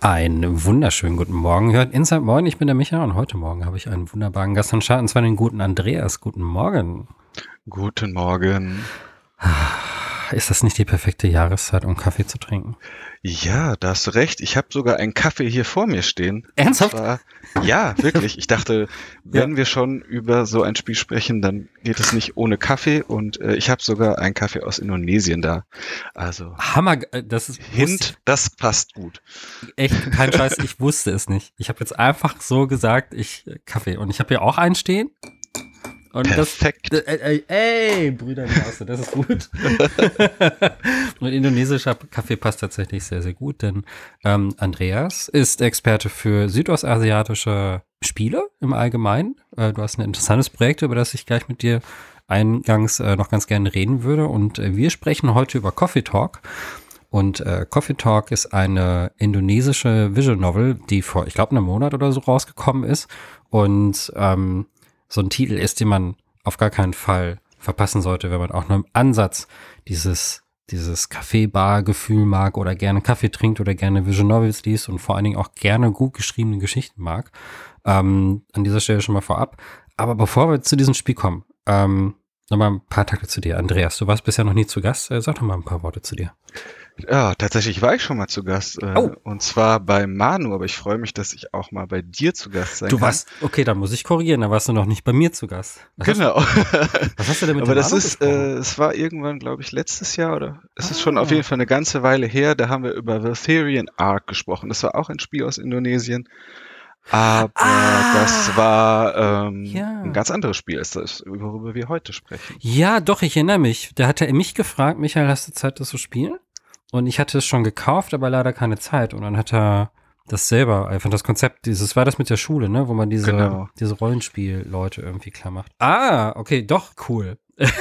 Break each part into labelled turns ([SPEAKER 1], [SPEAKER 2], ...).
[SPEAKER 1] Einen wunderschönen guten Morgen. Hört Inside Moin, ich bin der Micha und heute Morgen habe ich einen wunderbaren Gast am Start, und zwar den guten Andreas. Guten Morgen.
[SPEAKER 2] Guten Morgen.
[SPEAKER 1] Ist das nicht die perfekte Jahreszeit, um Kaffee zu trinken?
[SPEAKER 2] Ja, da hast du recht. Ich habe sogar einen Kaffee hier vor mir stehen.
[SPEAKER 1] Ernsthaft?
[SPEAKER 2] Und zwar, ja, wirklich. Ich dachte,
[SPEAKER 1] Ja.
[SPEAKER 2] wenn wir schon über so ein Spiel sprechen, dann geht es nicht ohne Kaffee. Und ich habe sogar einen Kaffee aus Indonesien da. Also
[SPEAKER 1] Hammer, das ist
[SPEAKER 2] das passt gut.
[SPEAKER 1] echt kein Scheiß, ich wusste es nicht. Ich habe jetzt einfach so gesagt, Kaffee. Und ich habe hier auch einen stehen. Und
[SPEAKER 2] Perfekt.
[SPEAKER 1] Ey, Brüder, das ist gut. Und indonesischer Kaffee passt tatsächlich sehr, sehr gut, denn Andreas ist Experte für südostasiatische Spiele im Allgemeinen. Du hast ein interessantes Projekt, über das ich gleich mit dir eingangs noch ganz gerne reden würde. Und wir sprechen heute über Coffee Talk. Und Coffee Talk ist eine indonesische Visual Novel, die vor, ich glaube, einem Monat oder so rausgekommen ist. Und so ein Titel ist, den man auf gar keinen Fall verpassen sollte, wenn man auch nur im Ansatz dieses Kaffee-Bar-Gefühl mag oder gerne Kaffee trinkt oder gerne Visual Novels liest und vor allen Dingen auch gerne gut geschriebene Geschichten mag. An dieser Stelle schon mal vorab. Aber bevor wir zu diesem Spiel kommen, nochmal ein paar Takte zu dir. Andreas, du warst bisher noch nie zu Gast. Sag doch mal ein paar Worte zu dir.
[SPEAKER 2] Ja, tatsächlich war ich schon mal zu Gast. Und zwar bei Manu, aber ich freue mich, dass ich auch mal bei dir zu Gast sein kann.
[SPEAKER 1] Okay, dann muss ich korrigieren, da warst du noch nicht bei mir zu Gast.
[SPEAKER 2] Genau.
[SPEAKER 1] Was hast du denn mit
[SPEAKER 2] aber
[SPEAKER 1] dem
[SPEAKER 2] das
[SPEAKER 1] Manu
[SPEAKER 2] ist,
[SPEAKER 1] besprochen?
[SPEAKER 2] es war irgendwann, glaube ich, letztes Jahr oder es ist schon auf jeden Fall eine ganze Weile her. Da haben wir über The Therian Arc gesprochen. Das war auch ein Spiel aus Indonesien. Aber das war ein ganz anderes Spiel als das, worüber wir heute sprechen.
[SPEAKER 1] Ja, doch, ich erinnere mich. Da hat er mich gefragt, Michael, hast du Zeit, das zu spielen? Und ich hatte es schon gekauft, aber leider keine Zeit. Und dann hat er das selber, einfach das Konzept, war das mit der Schule, ne, wo man diese Rollenspiel-Leute irgendwie klar macht. Ah, okay, doch, cool.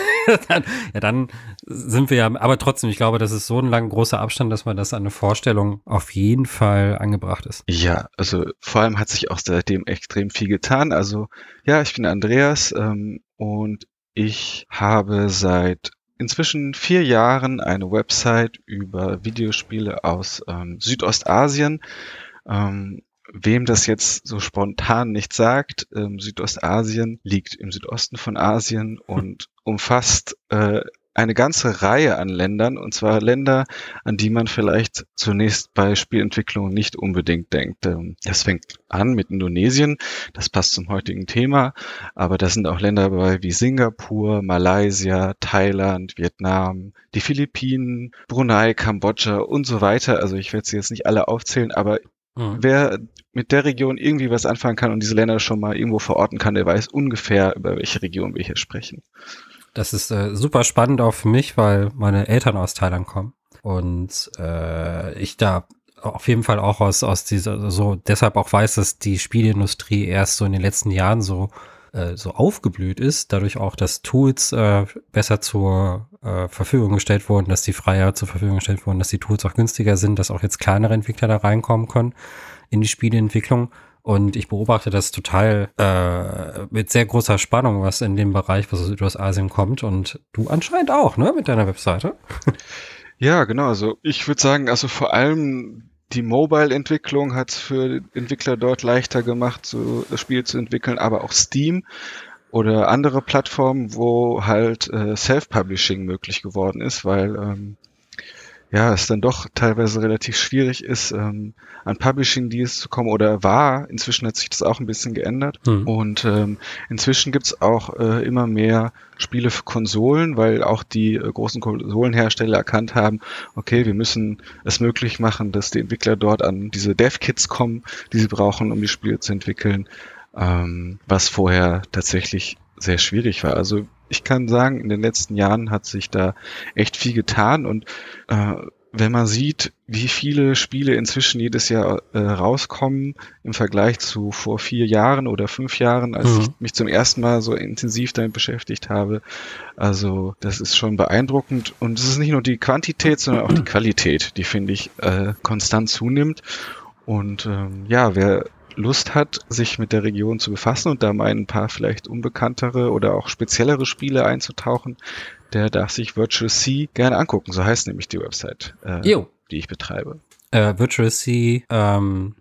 [SPEAKER 1] dann sind wir ja, aber trotzdem, ich glaube, das ist so ein lang großer Abstand, dass man das an eine Vorstellung auf jeden Fall angebracht ist.
[SPEAKER 2] Ja, also vor allem hat sich auch seitdem extrem viel getan. Also ja, ich bin Andreas und ich habe seit inzwischen 4 Jahren eine Website über Videospiele aus Südostasien. Wem das jetzt so spontan nicht sagt, Südostasien liegt im Südosten von Asien und umfasst eine ganze Reihe an Ländern, und zwar Länder, an die man vielleicht zunächst bei Spielentwicklung nicht unbedingt denkt. Das fängt an mit Indonesien, das passt zum heutigen Thema, aber da sind auch Länder dabei wie Singapur, Malaysia, Thailand, Vietnam, die Philippinen, Brunei, Kambodscha und so weiter. Also ich werde sie jetzt nicht alle aufzählen, aber wer mit der Region irgendwie was anfangen kann und diese Länder schon mal irgendwo verorten kann, der weiß ungefähr, über welche Region wir hier sprechen.
[SPEAKER 1] Das ist super spannend auch für mich, weil meine Eltern aus Thailand kommen und ich da auf jeden Fall auch aus dieser, so deshalb auch weiß, dass die Spielindustrie erst so in den letzten Jahren so aufgeblüht ist, dadurch auch, dass Tools besser zur Verfügung gestellt wurden, dass die freier zur Verfügung gestellt wurden, dass die Tools auch günstiger sind, dass auch jetzt kleinere Entwickler da reinkommen können in die Spieleentwicklung. Und ich beobachte das total mit sehr großer Spannung, was in dem Bereich, was aus Südostasien kommt. Und du anscheinend auch, ne, mit deiner Webseite?
[SPEAKER 2] Ja, genau. Also ich würde sagen, also vor allem die Mobile-Entwicklung hat es für Entwickler dort leichter gemacht, so das Spiel zu entwickeln, aber auch Steam oder andere Plattformen, wo halt Self-Publishing möglich geworden ist, weil es dann doch teilweise relativ schwierig ist, an Publishing-Deals zu kommen oder war. Inzwischen hat sich das auch ein bisschen geändert. Und inzwischen gibt's auch immer mehr Spiele für Konsolen, weil auch die großen Konsolenhersteller erkannt haben, okay, wir müssen es möglich machen, dass die Entwickler dort an diese Dev-Kits kommen, die sie brauchen, um die Spiele zu entwickeln, was vorher tatsächlich sehr schwierig war. Also ich kann sagen, in den letzten Jahren hat sich da echt viel getan und wenn man sieht, wie viele Spiele inzwischen jedes Jahr rauskommen im Vergleich zu vor 4 Jahren oder 5 Jahren, als ich mich zum ersten Mal so intensiv damit beschäftigt habe, also das ist schon beeindruckend und es ist nicht nur die Quantität, sondern auch die Qualität, die finde ich konstant zunimmt und wer Lust hat, sich mit der Region zu befassen und da mal ein paar vielleicht unbekanntere oder auch speziellere Spiele einzutauchen, der darf sich Virtual Sea gerne angucken. So heißt nämlich die Website, die die ich betreibe.
[SPEAKER 1] virtualc.com.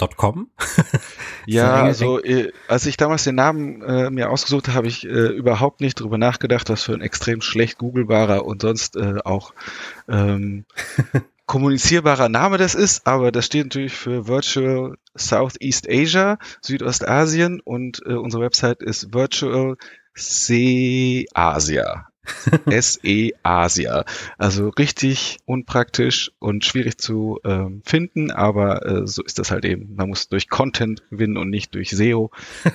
[SPEAKER 2] Ja, also als ich damals den Namen mir ausgesucht habe, habe ich überhaupt nicht drüber nachgedacht, was für ein extrem schlecht googlebarer und sonst auch kommunizierbarer Name das ist, aber das steht natürlich für Virtual Southeast Asia, Südostasien, und unsere Website ist Virtual SE-Asia. SE-Asia. Also richtig unpraktisch und schwierig zu finden, aber so ist das halt eben. Man muss durch Content gewinnen und nicht durch SEO.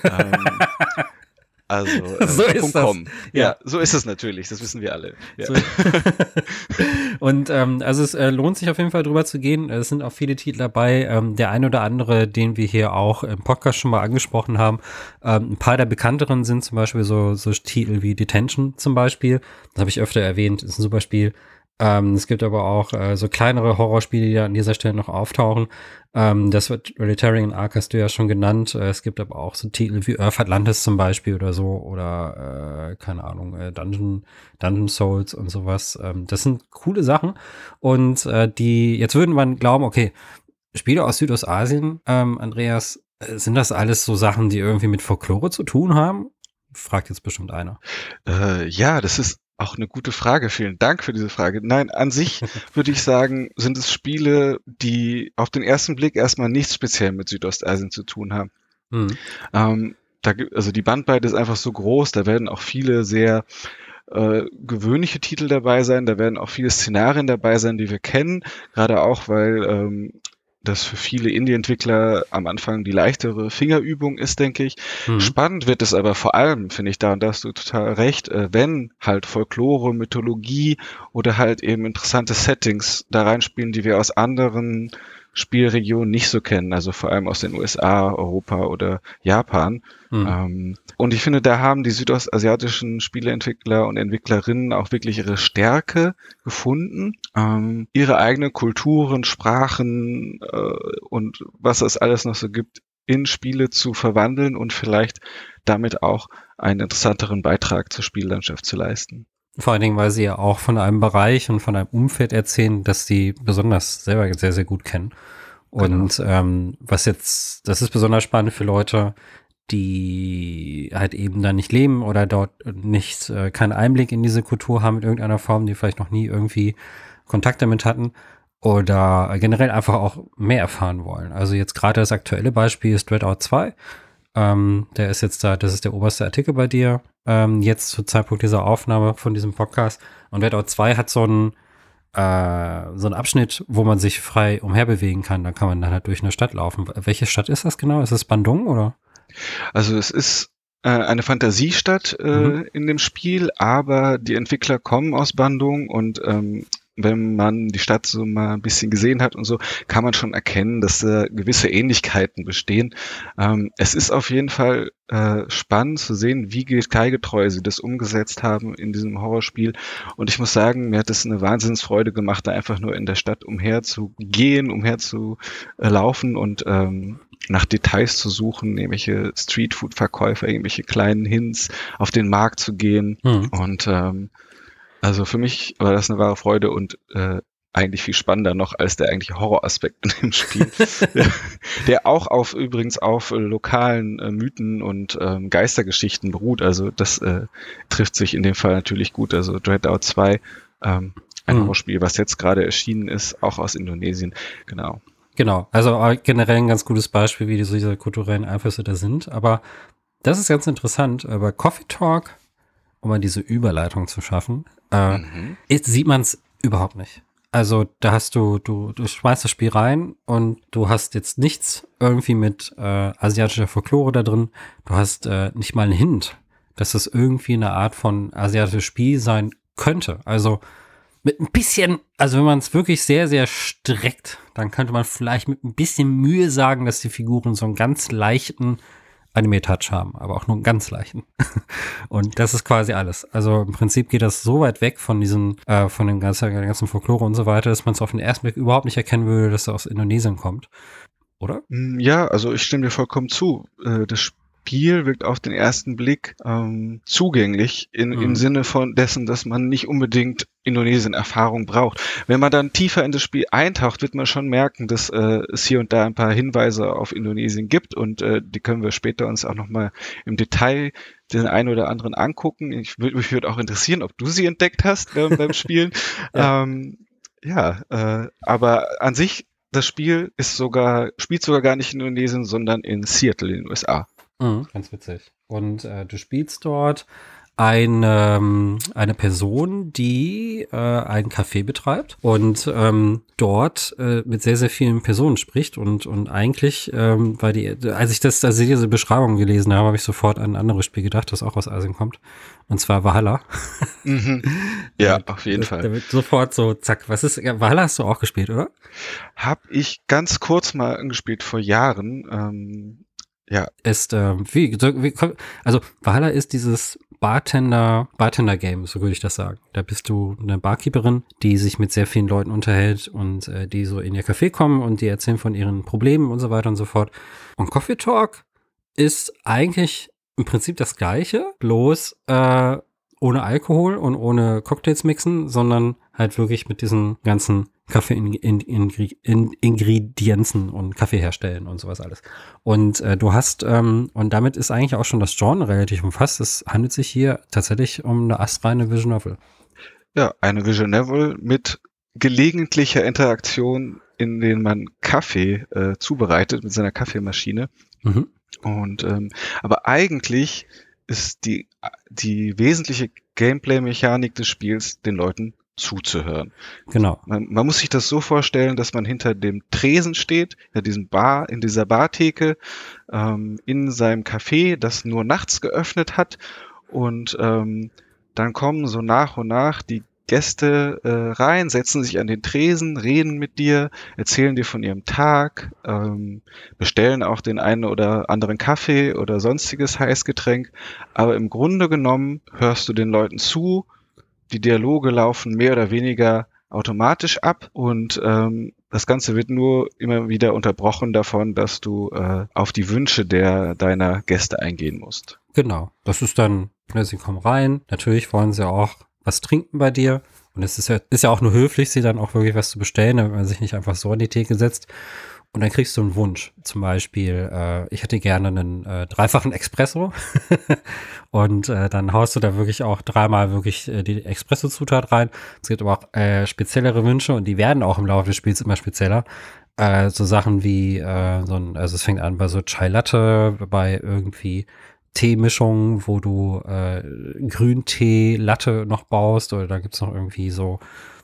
[SPEAKER 2] Also
[SPEAKER 1] so ist das.
[SPEAKER 2] Ja, so ist es natürlich, das wissen wir alle. Ja.
[SPEAKER 1] So. Und also es lohnt sich auf jeden Fall drüber zu gehen. Es sind auch viele Titel dabei. Der ein oder andere, den wir hier auch im Podcast schon mal angesprochen haben. Ein paar der bekannteren sind zum Beispiel so Titel wie Detention zum Beispiel. Das habe ich öfter erwähnt, ist ein super Spiel. Es gibt aber auch so kleinere Horrorspiele, die da an dieser Stelle noch auftauchen. Das wird Realitarian Ark hast du ja schon genannt. Es gibt aber auch so Titel wie Earth Atlantis zum Beispiel oder so oder keine Ahnung, Dungeon Souls und sowas. Das sind coole Sachen und jetzt würde man glauben, okay, Spiele aus Südostasien, Andreas, sind das alles so Sachen, die irgendwie mit Folklore zu tun haben? Fragt jetzt bestimmt einer.
[SPEAKER 2] Ja, das ist auch eine gute Frage. Vielen Dank für diese Frage. Nein, an sich würde ich sagen, sind es Spiele, die auf den ersten Blick erstmal nichts speziell mit Südostasien zu tun haben. Also die Bandbreite ist einfach so groß, da werden auch viele sehr gewöhnliche Titel dabei sein, da werden auch viele Szenarien dabei sein, die wir kennen, gerade auch, weil das für viele Indie-Entwickler am Anfang die leichtere Fingerübung ist, denke ich. Spannend wird es aber vor allem, finde ich, da, und da hast du total recht, wenn halt Folklore, Mythologie oder halt eben interessante Settings da reinspielen, die wir aus anderen Spielregionen nicht so kennen, also vor allem aus den USA, Europa oder Japan. Und ich finde, da haben die südostasiatischen Spieleentwickler und Entwicklerinnen auch wirklich ihre Stärke gefunden, ihre eigenen Kulturen, Sprachen und was es alles noch so gibt, in Spiele zu verwandeln und vielleicht damit auch einen interessanteren Beitrag zur Spiellandschaft zu leisten.
[SPEAKER 1] Vor allen Dingen, weil sie ja auch von einem Bereich und von einem Umfeld erzählen, das sie besonders selber sehr, sehr gut kennen. Und das ist besonders spannend für Leute, die halt eben da nicht leben oder dort nicht keinen Einblick in diese Kultur haben in irgendeiner Form, die vielleicht noch nie irgendwie Kontakt damit hatten oder generell einfach auch mehr erfahren wollen. Also jetzt gerade das aktuelle Beispiel ist Dreadout 2. Der ist jetzt da, das ist der oberste Artikel bei dir, jetzt zum Zeitpunkt dieser Aufnahme von diesem Podcast. Und Dreadout 2 hat so einen Abschnitt, wo man sich frei umherbewegen kann. Da kann man dann halt durch eine Stadt laufen. Welche Stadt ist das genau? Ist es Bandung oder?
[SPEAKER 2] Also es ist eine Fantasiestadt in dem Spiel, aber die Entwickler kommen aus Bandung und wenn man die Stadt so mal ein bisschen gesehen hat und so, kann man schon erkennen, dass gewisse Ähnlichkeiten bestehen. Es ist auf jeden Fall spannend zu sehen, wie detailgetreu sie das umgesetzt haben in diesem Horrorspiel. Und ich muss sagen, mir hat es eine Wahnsinnsfreude gemacht, da einfach nur in der Stadt umher zu gehen, umher zu laufen und nach Details zu suchen, irgendwelche Streetfood-Verkäufer, irgendwelche kleinen Hints auf den Markt zu gehen. Und also für mich war das eine wahre Freude und eigentlich viel spannender noch als der eigentliche Horroraspekt in dem Spiel, der auch übrigens auf lokalen Mythen und Geistergeschichten beruht. Also das trifft sich in dem Fall natürlich gut. Also Dreadout 2, ein Horrorspiel, was jetzt gerade erschienen ist, auch aus Indonesien. Genau,
[SPEAKER 1] also generell ein ganz gutes Beispiel, wie diese kulturellen Einflüsse da sind. Aber das ist ganz interessant. Bei Coffee Talk, um mal diese Überleitung zu schaffen, sieht man es überhaupt nicht. Also da hast du schmeißt das Spiel rein und du hast jetzt nichts irgendwie mit asiatischer Folklore da drin. Du hast nicht mal einen Hint, dass das irgendwie eine Art von asiatisches Spiel sein könnte. Also mit ein bisschen, also wenn man es wirklich sehr, sehr streckt, dann könnte man vielleicht mit ein bisschen Mühe sagen, dass die Figuren so einen ganz leichten Anime-Touch haben, aber auch nur einen ganz leichten. Und das ist quasi alles. Also im Prinzip geht das so weit weg von von dem ganzen Folklore und so weiter, dass man es auf den ersten Blick überhaupt nicht erkennen würde, dass es aus Indonesien kommt. Oder?
[SPEAKER 2] Ja, also ich stimme dir vollkommen zu. Das Spiel wirkt auf den ersten Blick zugänglich im Sinne von dessen, dass man nicht unbedingt Indonesien Erfahrung braucht. Wenn man dann tiefer in das Spiel eintaucht, wird man schon merken, dass es hier und da ein paar Hinweise auf Indonesien gibt und die können wir später uns auch nochmal im Detail den einen oder anderen angucken. Mich würde auch interessieren, ob du sie entdeckt hast beim Spielen.
[SPEAKER 1] Ja.
[SPEAKER 2] Aber an sich, das Spiel spielt sogar gar nicht in Indonesien, sondern in Seattle in den USA.
[SPEAKER 1] Ganz witzig. Und du spielst dort eine Person, die einen Café betreibt und dort mit sehr, sehr vielen Personen spricht und eigentlich, als ich diese Beschreibung gelesen habe, habe ich sofort an ein anderes Spiel gedacht, das auch aus Asien kommt, und zwar Valhalla.
[SPEAKER 2] Mhm. Ja, auf jeden Fall.
[SPEAKER 1] Da wird sofort so, zack, Valhalla hast du auch gespielt, oder?
[SPEAKER 2] Hab ich ganz kurz mal angespielt vor Jahren. Ja.
[SPEAKER 1] Also Valhalla ist dieses Bartender-Game, so würde ich das sagen. Da bist du eine Barkeeperin, die sich mit sehr vielen Leuten unterhält und die so in ihr Café kommen und die erzählen von ihren Problemen und so weiter und so fort. Und Coffee Talk ist eigentlich im Prinzip das Gleiche, bloß ohne Alkohol und ohne Cocktails mixen, sondern halt wirklich mit diesen ganzen Kaffee-Ingredienzen und Kaffee herstellen und sowas alles. Und du hast, und damit ist eigentlich auch schon das Genre relativ umfasst. Es handelt sich hier tatsächlich um eine astreine Visual Novel.
[SPEAKER 2] Ja, eine Visual Novel mit gelegentlicher Interaktion, in denen man Kaffee zubereitet mit seiner Kaffeemaschine.
[SPEAKER 1] Mhm.
[SPEAKER 2] Und aber eigentlich ist die wesentliche Gameplay-Mechanik des Spiels, den Leuten zuzuhören.
[SPEAKER 1] Genau.
[SPEAKER 2] Man muss sich das so vorstellen, dass man hinter dem Tresen steht, in dieser Bartheke, in seinem Café, das nur nachts geöffnet hat, und dann kommen so nach und nach die Gäste rein, setzen sich an den Tresen, reden mit dir, erzählen dir von ihrem Tag, bestellen auch den einen oder anderen Kaffee oder sonstiges Heißgetränk. Aber im Grunde genommen hörst du den Leuten zu, die Dialoge laufen mehr oder weniger automatisch ab und das Ganze wird nur immer wieder unterbrochen davon, dass du auf die Wünsche deiner Gäste eingehen musst.
[SPEAKER 1] Genau. Das ist dann, sie kommen rein, natürlich wollen sie auch was trinken bei dir. Und es ist ja auch nur höflich, sie dann auch wirklich was zu bestellen, damit man sich nicht einfach so an die Theke setzt. Und dann kriegst du einen Wunsch. Zum Beispiel, ich hätte gerne einen dreifachen Espresso. Und dann haust du da wirklich auch dreimal wirklich die Espresso-Zutat rein. Es gibt aber auch speziellere Wünsche und die werden auch im Laufe des Spiels immer spezieller. So Sachen wie also es fängt an bei so Chai Latte, bei irgendwie Teemischungen, wo du Grüntee-Latte noch baust, oder da gibt's noch irgendwie so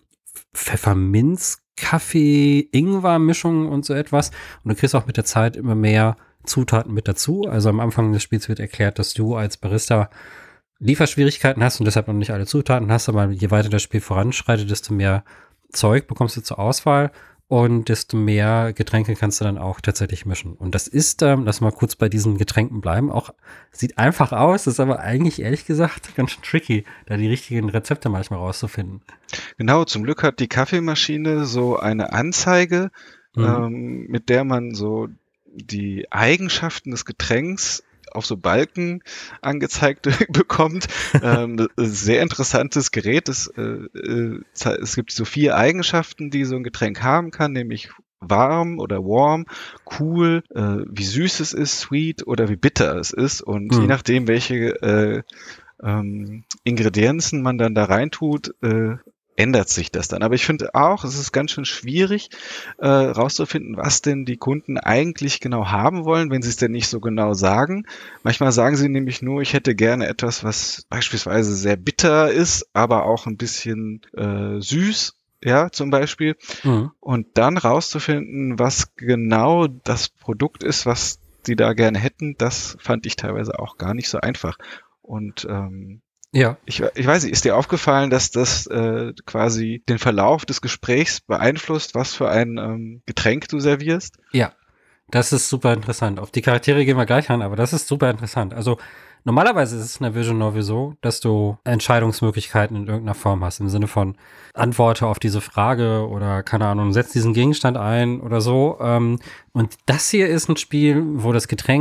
[SPEAKER 1] Pfefferminz-Kaffee-Ingwer-Mischungen und so etwas. Und du kriegst auch mit der Zeit immer mehr Zutaten mit dazu. Also am Anfang des Spiels wird erklärt, dass du als Barista Lieferschwierigkeiten hast und deshalb noch nicht alle Zutaten hast, aber je weiter das Spiel voranschreitet, desto mehr Zeug bekommst du zur Auswahl. Und desto mehr Getränke kannst du dann auch tatsächlich mischen. Und das ist, lass mal kurz bei diesen Getränken bleiben, auch sieht einfach aus, ist aber eigentlich, ehrlich gesagt, ganz schön tricky, da die richtigen Rezepte manchmal rauszufinden.
[SPEAKER 2] Genau, zum Glück hat die Kaffeemaschine so eine Anzeige, mit der man so die Eigenschaften des Getränks auf so Balken angezeigt bekommt. Sehr interessantes Gerät. Es gibt so 4 Eigenschaften, die so ein Getränk haben kann, nämlich warm oder warm, cool, wie süß es ist, sweet oder wie bitter es ist. Und je nachdem, welche Ingredienzen man dann da reintut, ändert sich das dann. Aber ich finde auch, es ist ganz schön schwierig, rauszufinden, was denn die Kunden eigentlich genau haben wollen, wenn sie es denn nicht so genau sagen. Manchmal sagen sie nämlich nur, ich hätte gerne etwas, was beispielsweise sehr bitter ist, aber auch ein bisschen süß, ja, zum Beispiel. Und dann rauszufinden, was genau das Produkt ist, was die da gerne hätten, das fand ich teilweise auch gar nicht so einfach. Und
[SPEAKER 1] ja.
[SPEAKER 2] Ich weiß nicht, ist dir aufgefallen, dass das quasi den Verlauf des Gesprächs beeinflusst, was für ein Getränk du servierst?
[SPEAKER 1] Ja, das ist super interessant. Auf die Charaktere gehen wir gleich an, aber das ist super interessant. Also normalerweise ist es in der Visual Novel so, dass du Entscheidungsmöglichkeiten in irgendeiner Form hast, im Sinne von Antworte auf diese Frage oder, keine Ahnung, setz diesen Gegenstand ein oder so. Und das hier ist ein Spiel, wo das Getränk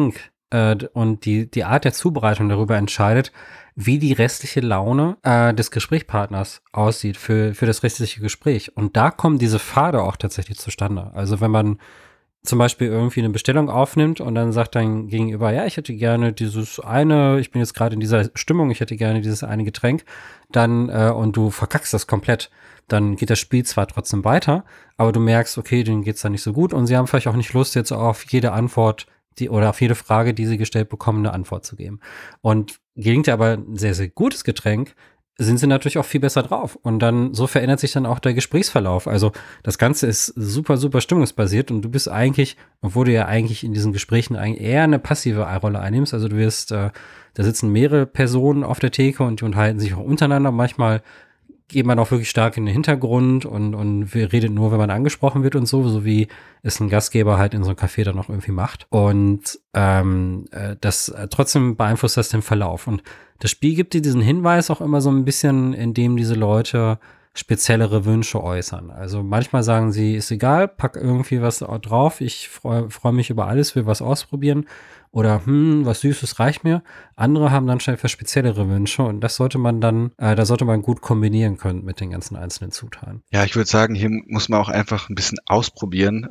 [SPEAKER 1] und die Art der Zubereitung darüber entscheidet, wie die restliche Laune des Gesprächspartners aussieht für das restliche Gespräch. Und da kommen diese Pfade auch tatsächlich zustande. Also wenn man zum Beispiel irgendwie eine Bestellung aufnimmt und dann sagt dein Gegenüber, ja, ich hätte gerne dieses eine, ich bin jetzt gerade in dieser Stimmung, ich hätte gerne dieses eine Getränk, dann, und du verkackst das komplett, dann geht das Spiel zwar trotzdem weiter, aber du merkst, okay, denen geht's da nicht so gut und sie haben vielleicht auch nicht Lust, jetzt auf jede Antwort, oder auf jede Frage, die sie gestellt bekommen, eine Antwort zu geben. Und gelingt dir aber ein sehr, sehr gutes Getränk, sind sie natürlich auch viel besser drauf. Und dann, so verändert sich dann auch der Gesprächsverlauf. Also das Ganze ist super, super stimmungsbasiert und du bist eigentlich, obwohl du ja eigentlich in diesen Gesprächen eigentlich eher eine passive Rolle einnimmst, also du wirst, da sitzen mehrere Personen auf der Theke und die unterhalten sich auch untereinander. Manchmal geht man auch wirklich stark in den Hintergrund und wir redet nur, wenn man angesprochen wird und so wie es ein Gastgeber halt in so einem Café dann auch irgendwie macht. Und das trotzdem beeinflusst das den Verlauf. Und das Spiel gibt dir diesen Hinweis auch immer so ein bisschen, indem diese Leute speziellere Wünsche äußern. Also manchmal sagen sie, ist egal, pack irgendwie was drauf, ich freu mich über alles, will was ausprobieren. Oder, was Süßes reicht mir. Andere haben dann schon etwas speziellere Wünsche und das sollte man dann, da sollte man gut kombinieren können mit den ganzen einzelnen Zutaten.
[SPEAKER 2] Ja, ich würde sagen, hier muss man auch einfach ein bisschen ausprobieren,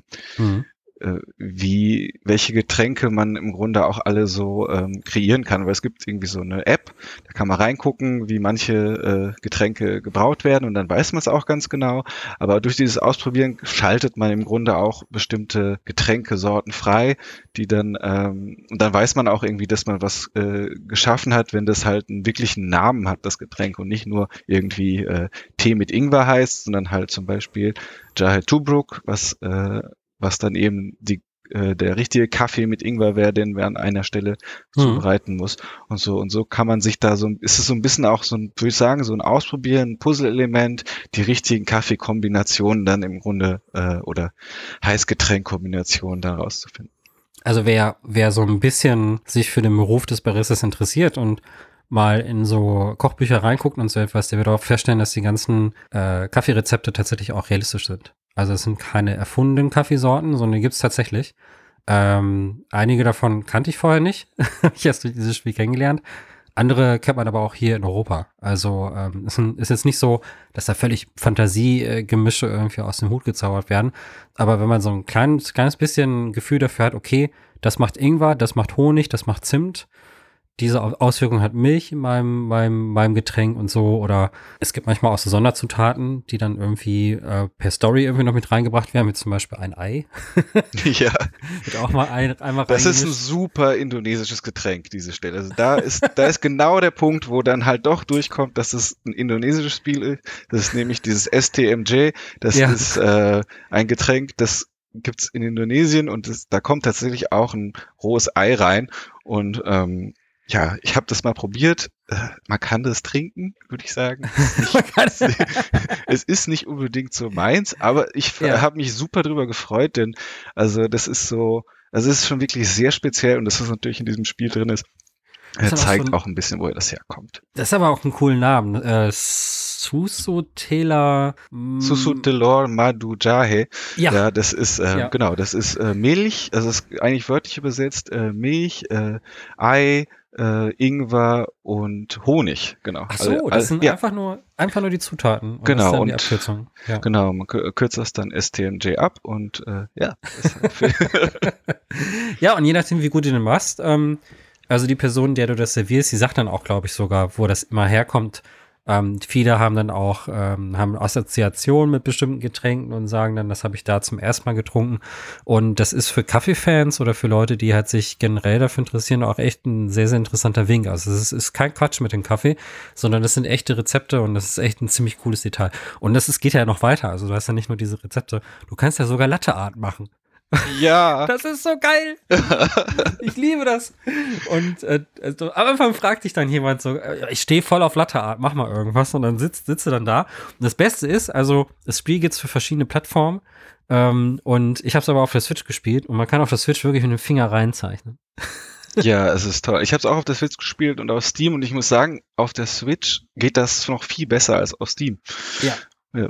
[SPEAKER 2] welche Getränke man im Grunde auch alle so kreieren kann. Weil es gibt irgendwie so eine App, da kann man reingucken, wie manche Getränke gebraut werden und dann weiß man es auch ganz genau. Aber durch dieses Ausprobieren schaltet man im Grunde auch bestimmte Getränkesorten frei, die dann, und dann weiß man auch irgendwie, dass man was geschaffen hat, wenn das halt einen wirklichen Namen hat, das Getränk, und nicht nur irgendwie Tee mit Ingwer heißt, sondern halt zum Beispiel Jahe Tubruk, was dann eben der richtige Kaffee mit Ingwer wäre, den man an einer Stelle zubereiten muss. Und so kann man sich da ist es so ein bisschen auch so ein, würde ich sagen, so ein Ausprobieren, ein Puzzle-Element, die richtigen Kaffeekombinationen dann im Grunde, oder Heißgetränkkombinationen daraus zu finden.
[SPEAKER 1] Also wer so ein bisschen sich für den Beruf des Baristas interessiert und mal in so Kochbücher reinguckt und so etwas, der wird auch feststellen, dass die ganzen Kaffeerezepte tatsächlich auch realistisch sind. Also es sind keine erfundenen Kaffeesorten, sondern die gibt's tatsächlich. Einige davon kannte ich vorher nicht. Ich erst durch dieses Spiel kennengelernt. Andere kennt man aber auch hier in Europa. Also ist jetzt nicht so, dass da völlig Fantasiegemische irgendwie aus dem Hut gezaubert werden. Aber wenn man so ein kleines bisschen Gefühl dafür hat, okay, das macht Ingwer, das macht Honig, das macht Zimt, diese Auswirkung hat Milch in meinem Getränk und so. Oder es gibt manchmal auch so Sonderzutaten, die dann irgendwie per Story irgendwie noch mit reingebracht werden, wie zum Beispiel ein Ei.
[SPEAKER 2] Ja.
[SPEAKER 1] Wird auch mal einmal
[SPEAKER 2] Das ist ein super indonesisches Getränk, diese Stelle. Also da ist genau der Punkt, wo dann halt doch durchkommt, dass es ein indonesisches Spiel ist. Das ist nämlich dieses STMJ. Das ist ein Getränk, das gibt's in Indonesien und da kommt tatsächlich auch ein rohes Ei rein. Und ja, ich habe das mal probiert. Man kann das trinken, würde ich sagen. Es ist nicht unbedingt so meins, aber ich habe mich super drüber gefreut, denn also das ist so, also es ist schon wirklich sehr speziell und das, was natürlich in diesem Spiel drin ist, zeigt auch ein bisschen, woher das herkommt.
[SPEAKER 1] Das ist aber auch ein cooler Name. Susutela
[SPEAKER 2] Susutelor Madu Jahe. Ja, das ist, genau, das ist Milch, also es ist eigentlich wörtlich übersetzt, Milch, Ei, Ingwer und Honig, genau.
[SPEAKER 1] Ach so, das sind einfach nur die Zutaten. Und
[SPEAKER 2] genau,
[SPEAKER 1] das ist dann
[SPEAKER 2] und
[SPEAKER 1] die Abkürzung. Ja.
[SPEAKER 2] Genau, man kürzt das dann STMJ ab und ja.
[SPEAKER 1] Ja, und je nachdem, wie gut du den machst, also die Person, der du das servierst, die sagt dann auch, glaube ich, sogar, wo das immer herkommt. Viele haben dann auch haben Assoziationen mit bestimmten Getränken und sagen dann, das habe ich da zum ersten Mal getrunken. Und das ist für Kaffeefans oder für Leute, die halt sich generell dafür interessieren, auch echt ein sehr, sehr interessanter Wink. Also es ist kein Quatsch mit dem Kaffee, sondern das sind echte Rezepte und das ist echt ein ziemlich cooles Detail. Und geht ja noch weiter. Also du hast ja nicht nur diese Rezepte, du kannst ja sogar Latte Art machen.
[SPEAKER 2] Ja.
[SPEAKER 1] Das ist so geil. Ich liebe das. Und am Anfang fragt dich dann jemand so, ich stehe voll auf Latte Art, mach mal irgendwas. Und dann sitzt du dann da. Und das Beste ist, also das Spiel gibt's für verschiedene Plattformen. Und ich habe es aber auf der Switch gespielt. Und man kann auf der Switch wirklich mit dem Finger reinzeichnen.
[SPEAKER 2] Ja, es ist toll. Ich habe es auch auf der Switch gespielt und auf Steam. Und ich muss sagen, auf der Switch geht das noch viel besser als auf Steam.
[SPEAKER 1] Ja.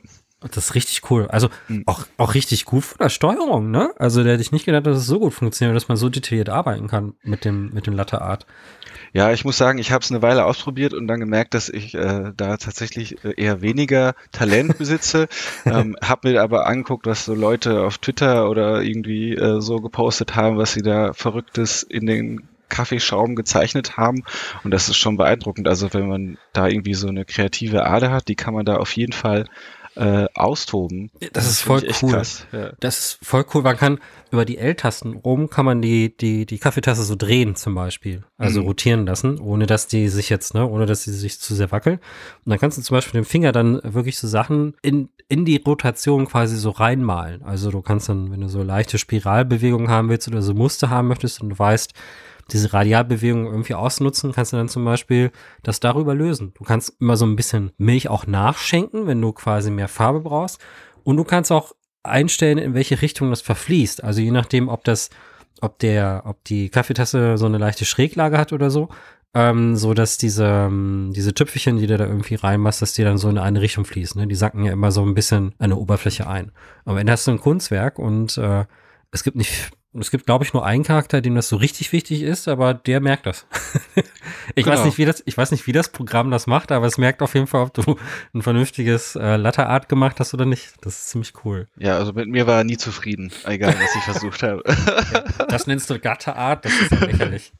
[SPEAKER 1] Das ist richtig cool. Also
[SPEAKER 2] Mhm.
[SPEAKER 1] auch richtig gut von der Steuerung, ne? Also der hätte ich nicht gedacht, dass es so gut funktioniert, dass man so detailliert arbeiten kann mit dem Latte Art.
[SPEAKER 2] Ja, ich muss sagen, ich habe es eine Weile ausprobiert und dann gemerkt, dass ich da tatsächlich eher weniger Talent besitze. Habe mir aber angeguckt, was so Leute auf Twitter oder irgendwie so gepostet haben, was sie da Verrücktes in den Kaffeeschaum gezeichnet haben. Und das ist schon beeindruckend. Also wenn man da irgendwie so eine kreative Ader hat, die kann man da auf jeden Fall austoben.
[SPEAKER 1] Das ist
[SPEAKER 2] finde
[SPEAKER 1] voll
[SPEAKER 2] ich echt
[SPEAKER 1] cool.
[SPEAKER 2] krass. Ja.
[SPEAKER 1] Das ist voll cool. Man kann über die L-Tasten oben kann man die Kaffeetasse so drehen zum Beispiel. Also
[SPEAKER 2] Mhm.
[SPEAKER 1] rotieren lassen, ohne dass die sich jetzt, ne, ohne dass die sich zu sehr wackeln. Und dann kannst du zum Beispiel mit dem Finger dann wirklich so Sachen in die Rotation quasi so reinmalen. Also du kannst dann, wenn du so leichte Spiralbewegungen haben willst oder so Muster haben möchtest und du weißt, diese Radialbewegung irgendwie ausnutzen, kannst du dann zum Beispiel das darüber lösen. Du kannst immer so ein bisschen Milch auch nachschenken, wenn du quasi mehr Farbe brauchst. Und du kannst auch einstellen, in welche Richtung das verfließt. Also je nachdem, ob die Kaffeetasse so eine leichte Schräglage hat oder so, so dass diese Tüpfelchen, die du da irgendwie reinmachst, dass die dann so in eine Richtung fließen. Ne? Die sacken ja immer so ein bisschen an der Oberfläche ein. Am Ende hast du ein Kunstwerk und es gibt, glaube ich, nur einen Charakter, dem das so richtig wichtig ist, aber der merkt das. Ich weiß
[SPEAKER 2] Genau.
[SPEAKER 1] nicht, wie das Programm das macht, aber es merkt auf jeden Fall, ob du ein vernünftiges Latte Art gemacht hast oder nicht. Das ist ziemlich cool.
[SPEAKER 2] Ja, also mit mir war er nie zufrieden, egal was ich versucht habe.
[SPEAKER 1] Ja, das nennst du Latte Art, das ist ja lächerlich.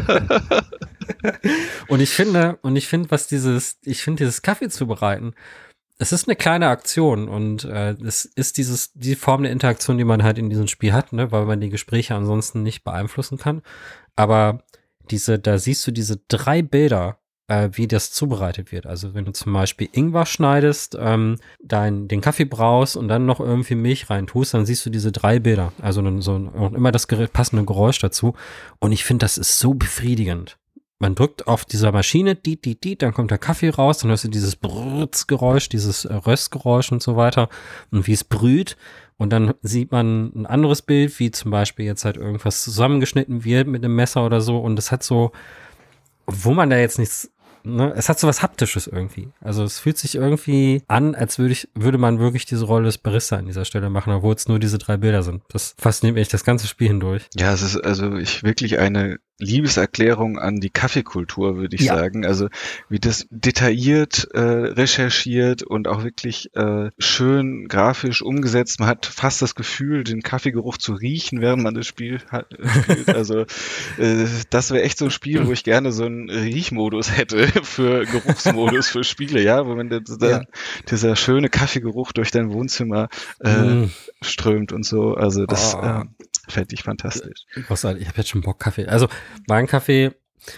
[SPEAKER 1] Und ich finde, ich finde dieses Kaffee zubereiten, es ist eine kleine Aktion und es ist die Form der Interaktion, die man halt in diesem Spiel hat, ne, weil man die Gespräche ansonsten nicht beeinflussen kann. Aber da siehst du diese 3 Bilder, wie das zubereitet wird. Also wenn du zum Beispiel Ingwer schneidest, den Kaffee brauchst und dann noch irgendwie Milch reintust, dann siehst du diese 3 Bilder. Also und immer das passende Geräusch dazu. Und ich finde, das ist so befriedigend. Man drückt auf dieser Maschine, dann kommt der Kaffee raus, dann hörst du dieses Brrrz-Geräusch, dieses Röstgeräusch und so weiter und wie es brüht. Und dann sieht man ein anderes Bild, wie zum Beispiel jetzt halt irgendwas zusammengeschnitten wird mit einem Messer oder so. Und es hat so, wo man da jetzt nichts, ne, es hat so was Haptisches irgendwie. Also es fühlt sich irgendwie an, als würde man wirklich diese Rolle des Barista an dieser Stelle machen, obwohl es nur diese 3 Bilder sind. Das fasziniert mich das ganze Spiel hindurch.
[SPEAKER 2] Ja, es ist also wirklich eine Liebeserklärung an die Kaffeekultur, würde ich
[SPEAKER 1] Ja.
[SPEAKER 2] sagen. Also wie das detailliert recherchiert und auch wirklich schön grafisch umgesetzt. Man hat fast das Gefühl, den Kaffeegeruch zu riechen, während man das Spiel spielt. Also das wäre echt so ein Spiel, wo ich gerne so einen Riechmodus hätte für Geruchsmodus für Spiele, ja, wo man
[SPEAKER 1] Ja.
[SPEAKER 2] dieser schöne Kaffeegeruch durch dein Wohnzimmer strömt und so. Also das fände ich fantastisch.
[SPEAKER 1] Großartig, ich habe jetzt schon Bock Kaffee. Also mein Kaffee,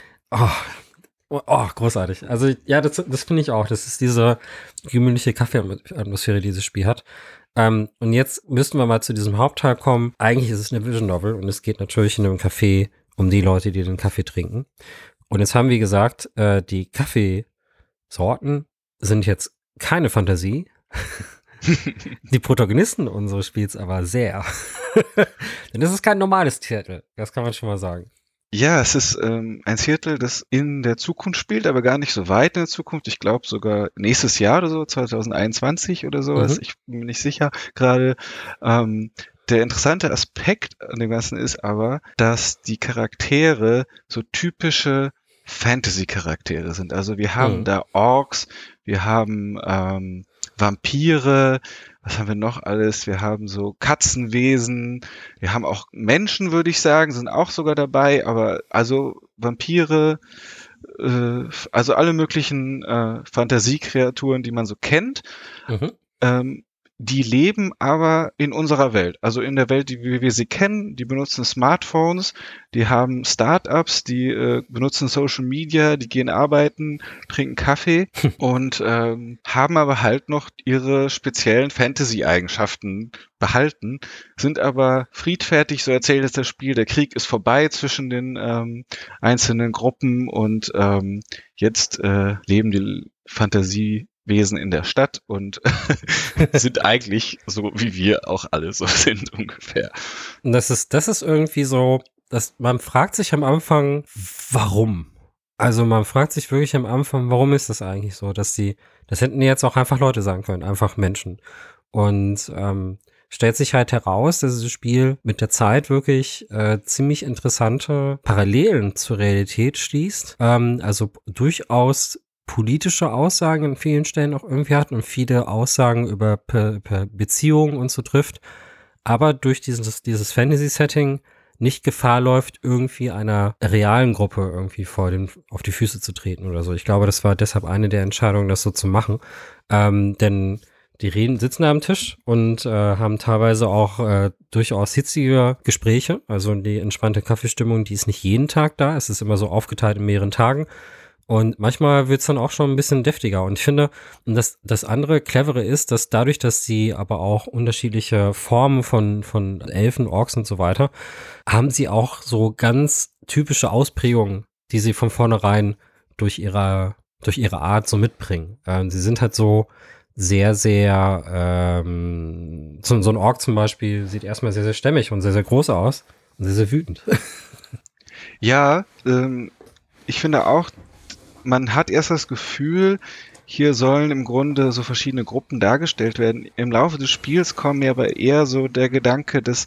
[SPEAKER 1] großartig. Also ja, das finde ich auch. Das ist diese gemütliche Kaffeeatmosphäre, die dieses Spiel hat. Und jetzt müssten wir mal zu diesem Hauptteil kommen. Eigentlich ist es eine Vision Novel und es geht natürlich in einem Café um die Leute, die den Kaffee trinken. Und jetzt haben wir gesagt, die Kaffeesorten sind jetzt keine Fantasie. Die Protagonisten unseres Spiels aber sehr. Denn es ist kein normales Titel. Das kann man schon mal sagen.
[SPEAKER 2] Ja, es ist ein Viertel, das in der Zukunft spielt, aber gar nicht so weit in der Zukunft. Ich glaube sogar nächstes Jahr oder so, 2021 oder sowas. Ich bin mir nicht sicher gerade. Der interessante Aspekt an dem Ganzen ist aber, dass die Charaktere so typische Fantasy-Charaktere sind. Also wir haben da Orks, wir haben Vampire, was haben wir noch alles? Wir haben so Katzenwesen, wir haben auch Menschen, würde ich sagen, sind auch sogar dabei, aber also Vampire, also alle möglichen Fantasiekreaturen, die man so kennt. Die leben aber in unserer Welt, also in der Welt, wie wir sie kennen. Die benutzen Smartphones, die haben Startups, die benutzen Social Media, die gehen arbeiten, trinken Kaffee und haben aber halt noch ihre speziellen Fantasy-Eigenschaften behalten, sind aber friedfertig, so erzählt es das Spiel. Der Krieg ist vorbei zwischen den einzelnen Gruppen und jetzt leben die Fantasiewesen in der Stadt und sind eigentlich so, wie wir auch alle so sind ungefähr.
[SPEAKER 1] Und das ist irgendwie so, dass man fragt sich am Anfang, warum? Also man fragt sich wirklich am Anfang, warum ist das eigentlich so, das hätten jetzt auch einfach Leute sagen können, einfach Menschen. Und stellt sich halt heraus, dass dieses Spiel mit der Zeit wirklich ziemlich interessante Parallelen zur Realität schließt. Also durchaus politische Aussagen an vielen Stellen auch irgendwie hat und viele Aussagen über Beziehungen und so trifft. Aber durch dieses Fantasy-Setting nicht Gefahr läuft, irgendwie einer realen Gruppe irgendwie auf die Füße zu treten oder so. Ich glaube, das war deshalb eine der Entscheidungen, das so zu machen. Denn die sitzen da am Tisch und haben teilweise auch durchaus hitzige Gespräche. Also die entspannte Kaffeestimmung, die ist nicht jeden Tag da. Es ist immer so aufgeteilt in mehreren Tagen. Und manchmal wird's dann auch schon ein bisschen deftiger. Und ich finde, das andere Clevere ist, dass dadurch, dass sie aber auch unterschiedliche Formen von Elfen, Orks und so weiter, haben sie auch so ganz typische Ausprägungen, die sie von vornherein durch ihre Art so mitbringen. Sie sind halt so sehr, sehr, so ein Ork zum Beispiel sieht erstmal sehr, sehr stämmig und sehr, sehr groß aus und sehr, sehr wütend.
[SPEAKER 2] Ja, ich finde auch, man hat erst das Gefühl, hier sollen im Grunde so verschiedene Gruppen dargestellt werden. Im Laufe des Spiels kommt mir aber eher so der Gedanke, dass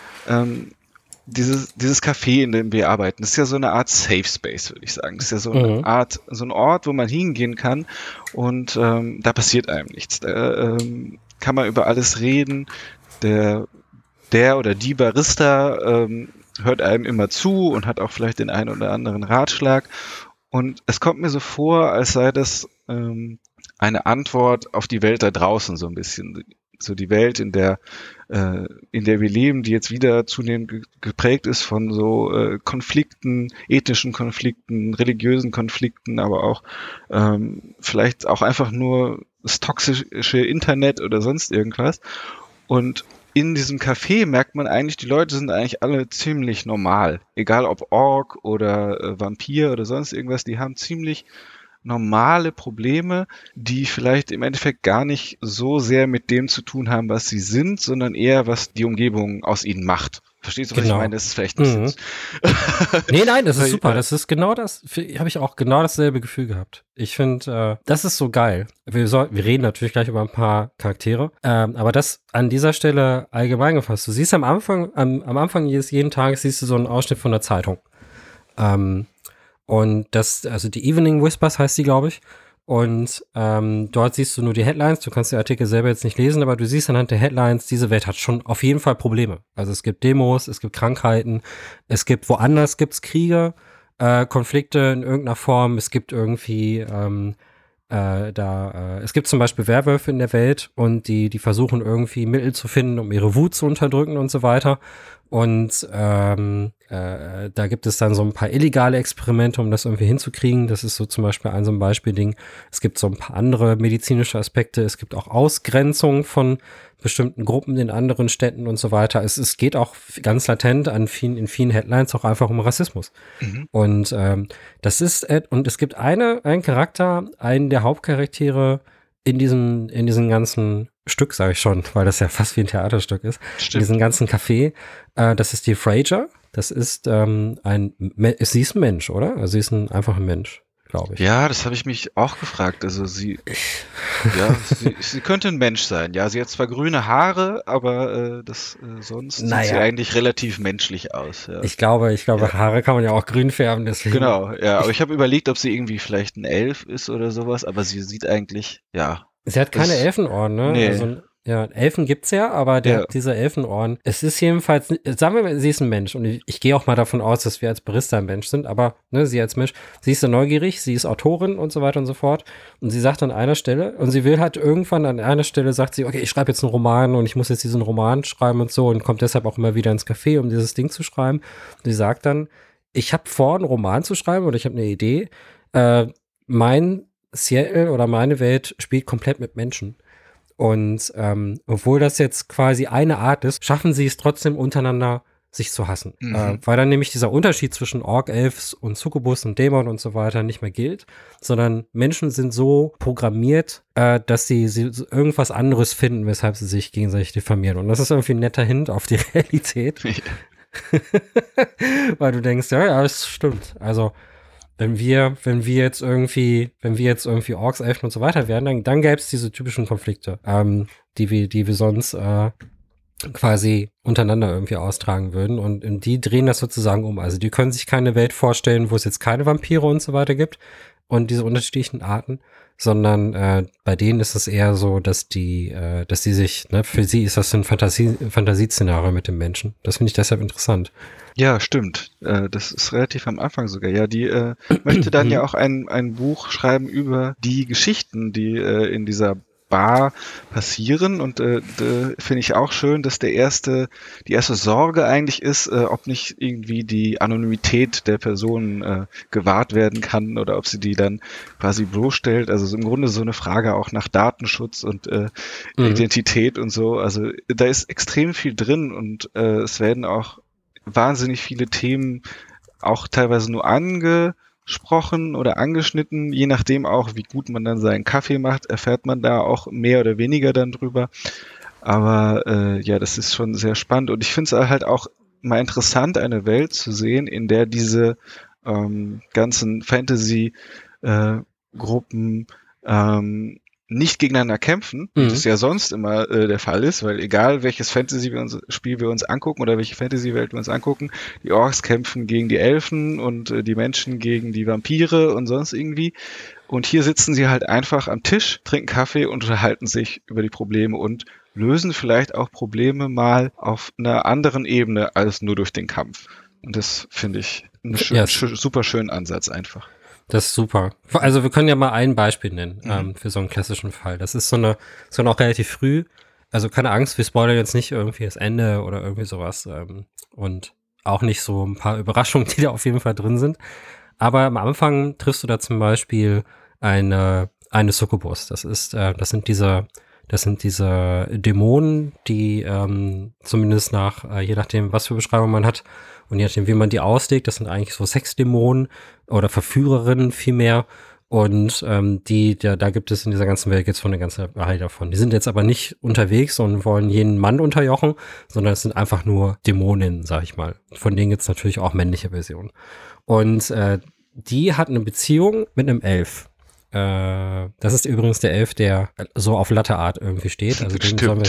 [SPEAKER 2] dieses Café, in dem wir arbeiten, das ist ja so eine Art Safe Space, würde ich sagen. Das ist ja so eine Art, so ein Ort, wo man hingehen kann und da passiert einem nichts. Da kann man über alles reden. Der oder die Barista hört einem immer zu und hat auch vielleicht den einen oder anderen Ratschlag. Und es kommt mir so vor, als sei das eine Antwort auf die Welt da draußen so ein bisschen. So die Welt, in der wir leben, die jetzt wieder zunehmend geprägt ist von so Konflikten, ethnischen Konflikten, religiösen Konflikten, aber auch vielleicht auch einfach nur das toxische Internet oder sonst irgendwas. Und in diesem Café merkt man eigentlich, die Leute sind eigentlich alle ziemlich normal. Egal ob Ork oder Vampir oder sonst irgendwas, die haben ziemlich normale Probleme, die vielleicht im Endeffekt gar nicht so sehr mit dem zu tun haben, was sie sind, sondern eher, was die Umgebung aus ihnen macht. Verstehst du, was ich meine? Das ist vielleicht ein bisschen...
[SPEAKER 1] Nein, das ist super. Das ist genau das, habe ich auch genau dasselbe Gefühl gehabt. Ich finde, das ist so geil. Wir reden natürlich gleich über ein paar Charaktere, aber das an dieser Stelle allgemein gefasst. Du siehst am Anfang jeden Tages siehst du so einen Ausschnitt von der Zeitung. Und also die Evening Whispers heißt die, glaube ich. Und dort siehst du nur die Headlines. Du kannst die Artikel selber jetzt nicht lesen, aber du siehst anhand der Headlines, diese Welt hat schon auf jeden Fall Probleme. Also es gibt Demos, es gibt Krankheiten, woanders gibt's Kriege, Konflikte in irgendeiner Form. Es gibt irgendwie es gibt zum Beispiel Werwölfe in der Welt und die versuchen irgendwie Mittel zu finden, um ihre Wut zu unterdrücken und so weiter. Und da gibt es dann so ein paar illegale Experimente, um das irgendwie hinzukriegen. Das ist so zum Beispiel so ein Beispielding. Es gibt so ein paar andere medizinische Aspekte. Es gibt auch Ausgrenzung von bestimmten Gruppen in anderen Städten und so weiter. Es geht auch ganz latent in vielen Headlines auch einfach um Rassismus. Und und es gibt einen Charakter, einen der Hauptcharaktere in diesem ganzen Stück, sage ich schon, weil das ja fast wie ein Theaterstück ist. Stimmt. In diesem ganzen Café, das ist die Fraser. Das ist sie ist ein Mensch, oder? Also sie ist einfach ein Mensch, glaube ich.
[SPEAKER 2] Ja, das habe ich mich auch gefragt. Also sie könnte ein Mensch sein. Ja, sie hat zwar grüne Haare, aber sonst sieht sie eigentlich relativ menschlich aus. Ja.
[SPEAKER 1] Ich glaube, Haare kann man ja auch grün färben, deswegen.
[SPEAKER 2] Genau, ja. Aber ich habe überlegt, ob sie irgendwie vielleicht ein Elf ist oder sowas, aber sie sieht eigentlich, ja.
[SPEAKER 1] Sie hat keine Elfenohren, ne?
[SPEAKER 2] Nee.
[SPEAKER 1] Also, ja, Elfen gibt's ja, aber dieser Elfenohren, es ist jedenfalls, sagen wir mal, sie ist ein Mensch und ich gehe auch mal davon aus, dass wir als Barista ein Mensch sind, aber sie als Mensch, sie ist so neugierig, sie ist Autorin und so weiter und so fort und sie sagt an einer Stelle und sie will halt irgendwann an einer Stelle, sagt sie, okay, ich schreibe jetzt einen Roman und ich muss jetzt diesen Roman schreiben und so und kommt deshalb auch immer wieder ins Café, um dieses Ding zu schreiben. Und sie sagt dann, ich habe vor, einen Roman zu schreiben oder ich habe eine Idee, mein Seattle oder meine Welt spielt komplett mit Menschen. Und obwohl das jetzt quasi eine Art ist, schaffen sie es trotzdem untereinander, sich zu hassen. Weil dann nämlich dieser Unterschied zwischen Ork, Elves und Succubus und Dämon und so weiter nicht mehr gilt, sondern Menschen sind so programmiert, dass sie irgendwas anderes finden, weshalb sie sich gegenseitig diffamieren. Und das ist irgendwie ein netter Hint auf die Realität. Weil du denkst, ja, es stimmt. Also wenn wir jetzt irgendwie Orks, Elfen und so weiter wären, dann gäbe es diese typischen Konflikte, die wir sonst quasi untereinander irgendwie austragen würden. Und die drehen das sozusagen um. Also die können sich keine Welt vorstellen, wo es jetzt keine Vampire und so weiter gibt und diese unterschiedlichen Arten, sondern bei denen ist es eher so, dass die sich, ne, für sie ist das ein Fantasieszenario mit dem Menschen. Das finde ich deshalb interessant.
[SPEAKER 2] Ja, stimmt. Das ist relativ am Anfang sogar. Ja, die möchte dann ja auch ein Buch schreiben über die Geschichten, die in dieser Bar passieren. Und finde ich auch schön, dass die erste Sorge eigentlich ist, ob nicht irgendwie die Anonymität der Person gewahrt werden kann oder ob sie die dann quasi bloßstellt. Also im Grunde so eine Frage auch nach Datenschutz und Identität und so. Also da ist extrem viel drin und es werden auch wahnsinnig viele Themen auch teilweise nur angesprochen oder angeschnitten, je nachdem auch, wie gut man dann seinen Kaffee macht, erfährt man da auch mehr oder weniger dann drüber. Aber ja, das ist schon sehr spannend und ich finde es halt auch mal interessant, eine Welt zu sehen, in der diese ganzen Fantasy-Gruppen nicht gegeneinander kämpfen, wie das ja sonst immer der Fall ist, weil egal welches Fantasy-Spiel wir uns angucken oder welche Fantasy-Welt wir uns angucken, die Orks kämpfen gegen die Elfen und die Menschen gegen die Vampire und sonst irgendwie. Und hier sitzen sie halt einfach am Tisch, trinken Kaffee und unterhalten sich über die Probleme und lösen vielleicht auch Probleme mal auf einer anderen Ebene als nur durch den Kampf. Und das finde ich einen super schönen Ansatz einfach.
[SPEAKER 1] Das ist super. Also wir können ja mal ein Beispiel nennen für so einen klassischen Fall. Das ist so eine auch relativ früh. Also keine Angst, wir spoilern jetzt nicht irgendwie das Ende oder irgendwie sowas. Und auch nicht so ein paar Überraschungen, die da auf jeden Fall drin sind. Aber am Anfang triffst du da zum Beispiel eine Succubus. Das sind diese Dämonen, die zumindest je nachdem, was für Beschreibung man hat und je nachdem, wie man die auslegt, das sind eigentlich so Sexdämonen oder Verführerinnen vielmehr. Und da gibt es in dieser ganzen Welt jetzt von eine ganze Reihe davon. Die sind jetzt aber nicht unterwegs und wollen jeden Mann unterjochen, sondern es sind einfach nur Dämoninnen, sag ich mal. Von denen gibt es natürlich auch männliche Versionen. Und die hat eine Beziehung mit einem Elf. Das ist übrigens der Elf, der so auf Latte-Art irgendwie steht. Also den sollen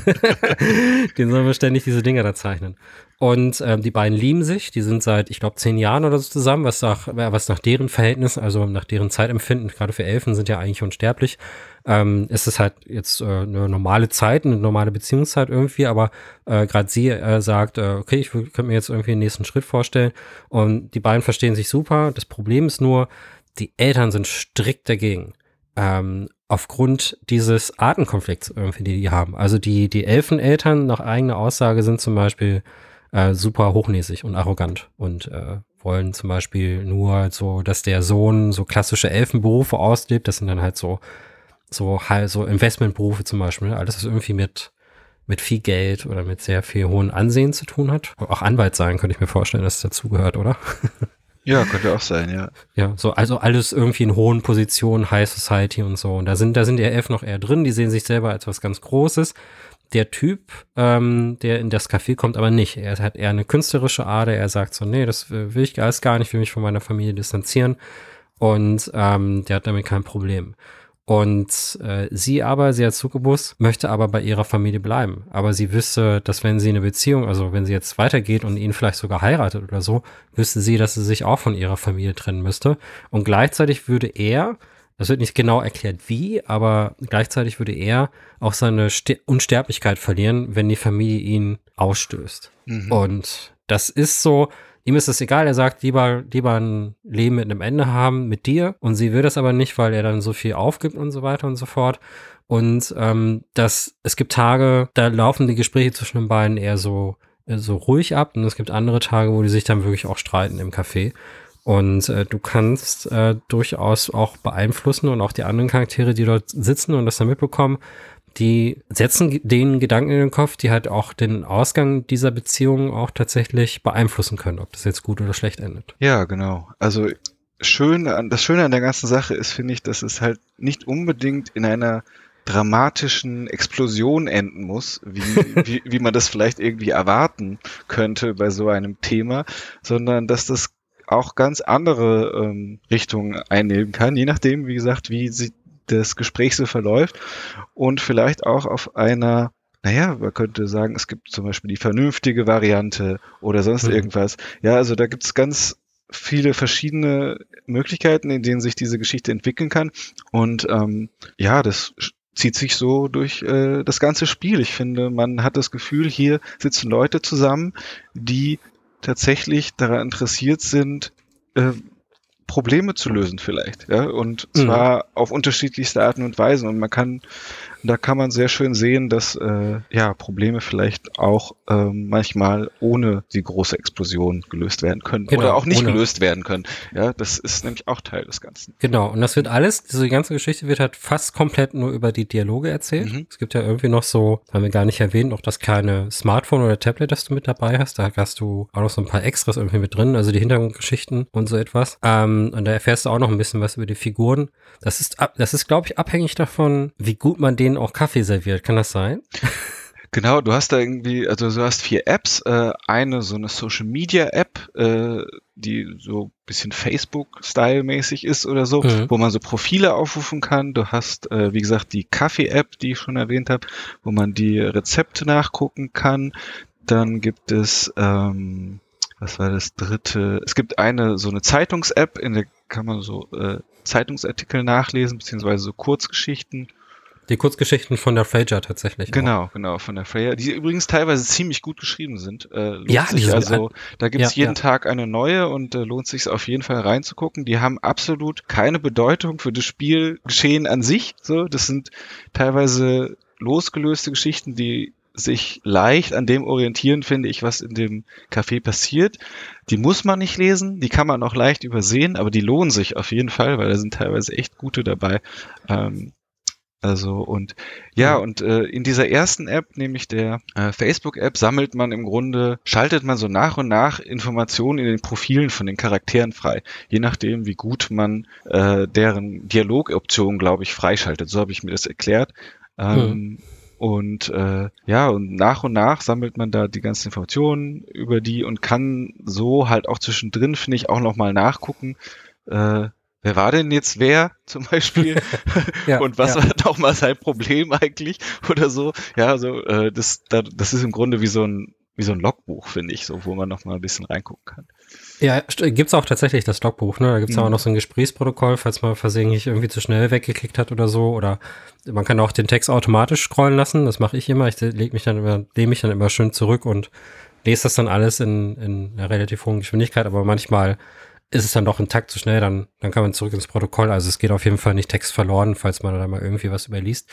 [SPEAKER 1] wir ständig diese Dinger da zeichnen. Und die beiden lieben sich. Die sind seit, ich glaube, 10 Jahren oder so zusammen, was nach deren Verhältnis, also nach deren Zeitempfinden, gerade für Elfen sind ja eigentlich unsterblich, ist es halt jetzt eine normale Zeit, eine normale Beziehungszeit irgendwie, aber gerade sie sagt, okay, ich könnte mir jetzt irgendwie den nächsten Schritt vorstellen. Und die beiden verstehen sich super. Das Problem ist nur, die Eltern sind strikt dagegen. Aufgrund dieses Artenkonflikts irgendwie, die haben. Also die Elfeneltern nach eigener Aussage sind zum Beispiel super hochnäsig und arrogant und wollen zum Beispiel nur so, dass der Sohn so klassische Elfenberufe auslebt. Das sind dann halt so Investmentberufe zum Beispiel. Alles, was irgendwie mit viel Geld oder mit sehr viel hohen Ansehen zu tun hat. Auch Anwalt sein, könnte ich mir vorstellen, dass es dazugehört, oder?
[SPEAKER 2] Ja, könnte auch sein, ja.
[SPEAKER 1] Ja, so, also alles irgendwie in hohen Positionen, High Society und so. Und da sind die Elfen noch eher drin, die sehen sich selber als was ganz Großes. Der Typ, der in das Café kommt, aber nicht. Er hat eher eine künstlerische Ader. Er sagt so, nee, das will ich alles gar nicht, will mich von meiner Familie distanzieren. Und der hat damit kein Problem. Und sie als Succubus möchte aber bei ihrer Familie bleiben. Aber sie wüsste, dass wenn sie eine Beziehung, also wenn sie jetzt weitergeht und ihn vielleicht sogar heiratet oder so, wüsste sie, dass sie sich auch von ihrer Familie trennen müsste. Und gleichzeitig würde er, das wird nicht genau erklärt wie, aber gleichzeitig würde er auch seine Unsterblichkeit verlieren, wenn die Familie ihn ausstößt. Und das ist so, ihm ist es egal, er sagt, lieber ein Leben mit einem Ende haben mit dir. Und sie will das aber nicht, weil er dann so viel aufgibt und so weiter und so fort. Und es gibt Tage, da laufen die Gespräche zwischen den beiden eher so ruhig ab. Und es gibt andere Tage, wo die sich dann wirklich auch streiten im Café. Und du kannst durchaus auch beeinflussen und auch die anderen Charaktere, die dort sitzen und das dann mitbekommen, die setzen den Gedanken in den Kopf, die halt auch den Ausgang dieser Beziehung auch tatsächlich beeinflussen können, ob das jetzt gut oder schlecht endet.
[SPEAKER 2] Ja, genau. Also das Schöne an der ganzen Sache ist, finde ich, dass es halt nicht unbedingt in einer dramatischen Explosion enden muss, wie man das vielleicht irgendwie erwarten könnte bei so einem Thema, sondern dass das auch ganz andere Richtungen einnehmen kann, je nachdem, wie gesagt, wie das Gespräch so verläuft und vielleicht auch auf einer, naja, man könnte sagen, es gibt zum Beispiel die vernünftige Variante oder sonst irgendwas. Ja, also da gibt es ganz viele verschiedene Möglichkeiten, in denen sich diese Geschichte entwickeln kann und ja, das zieht sich so durch das ganze Spiel. Ich finde, man hat das Gefühl, hier sitzen Leute zusammen, die tatsächlich daran interessiert sind, Probleme zu lösen vielleicht, ja, und zwar auf unterschiedlichste Arten und Weisen und da kann man sehr schön sehen, dass ja Probleme vielleicht auch manchmal ohne die große Explosion gelöst werden können oder auch nicht gelöst werden können, ja, das ist nämlich auch Teil des Ganzen.
[SPEAKER 1] Genau, und das wird alles, diese ganze Geschichte wird halt fast komplett nur über die Dialoge erzählt. Es gibt ja irgendwie noch so, haben wir gar nicht erwähnt, auch das kleine Smartphone oder Tablet, das du mit dabei hast, da hast du auch noch so ein paar Extras irgendwie mit drin, also die Hintergrundgeschichten und so etwas. Und da erfährst du auch noch ein bisschen was über die Figuren. Das ist, glaube ich, abhängig davon, wie gut man denen auch Kaffee serviert. Kann das sein?
[SPEAKER 2] Genau, du hast da irgendwie, also du hast 4 Apps, eine so eine Social Media App, die so ein bisschen Facebook-Style-mäßig ist oder so, wo man so Profile aufrufen kann. Du hast, wie gesagt, die Kaffee-App, die ich schon erwähnt habe, wo man die Rezepte nachgucken kann. Dann gibt es, was war das dritte? Es gibt so eine Zeitungs-App, in der kann man so Zeitungsartikel nachlesen, beziehungsweise so Kurzgeschichten.
[SPEAKER 1] Die Kurzgeschichten von der Frasier tatsächlich.
[SPEAKER 2] Genau, von der Frasier, die übrigens teilweise ziemlich gut geschrieben sind.
[SPEAKER 1] Ja, die sind
[SPEAKER 2] also da gibt's jeden Tag eine neue und lohnt sich auf jeden Fall reinzugucken. Die haben absolut keine Bedeutung für das Spielgeschehen an sich. So, das sind teilweise losgelöste Geschichten, die sich leicht an dem orientieren, finde ich, was in dem Café passiert. Die muss man nicht lesen, die kann man auch leicht übersehen, aber die lohnen sich auf jeden Fall, weil da sind teilweise echt gute dabei. In dieser ersten App, nämlich der Facebook-App, schaltet man so nach und nach Informationen in den Profilen von den Charakteren frei. Je nachdem, wie gut man deren Dialogoptionen, glaube ich, freischaltet. So habe ich mir das erklärt. Und nach und nach sammelt man da die ganzen Informationen über die und kann so halt auch zwischendrin, finde ich, auch nochmal nachgucken, wer war denn jetzt wer zum Beispiel? Und was war noch mal sein Problem eigentlich oder so? Ja, also das ist im Grunde wie so ein Logbuch, finde ich, so, wo man noch mal ein bisschen reingucken kann.
[SPEAKER 1] Ja, gibt's auch tatsächlich das Logbuch, ne? Da gibt's auch noch so ein Gesprächsprotokoll, falls man versehentlich irgendwie zu schnell weggeklickt hat oder so. Oder man kann auch den Text automatisch scrollen lassen. Das mache ich immer. Ich lehne mich dann immer schön zurück und lese das dann alles in einer relativ hohen Geschwindigkeit. Aber manchmal ist es dann doch ein Takt zu schnell, dann kann man zurück ins Protokoll. Also es geht auf jeden Fall nicht Text verloren, falls man da mal irgendwie was überliest.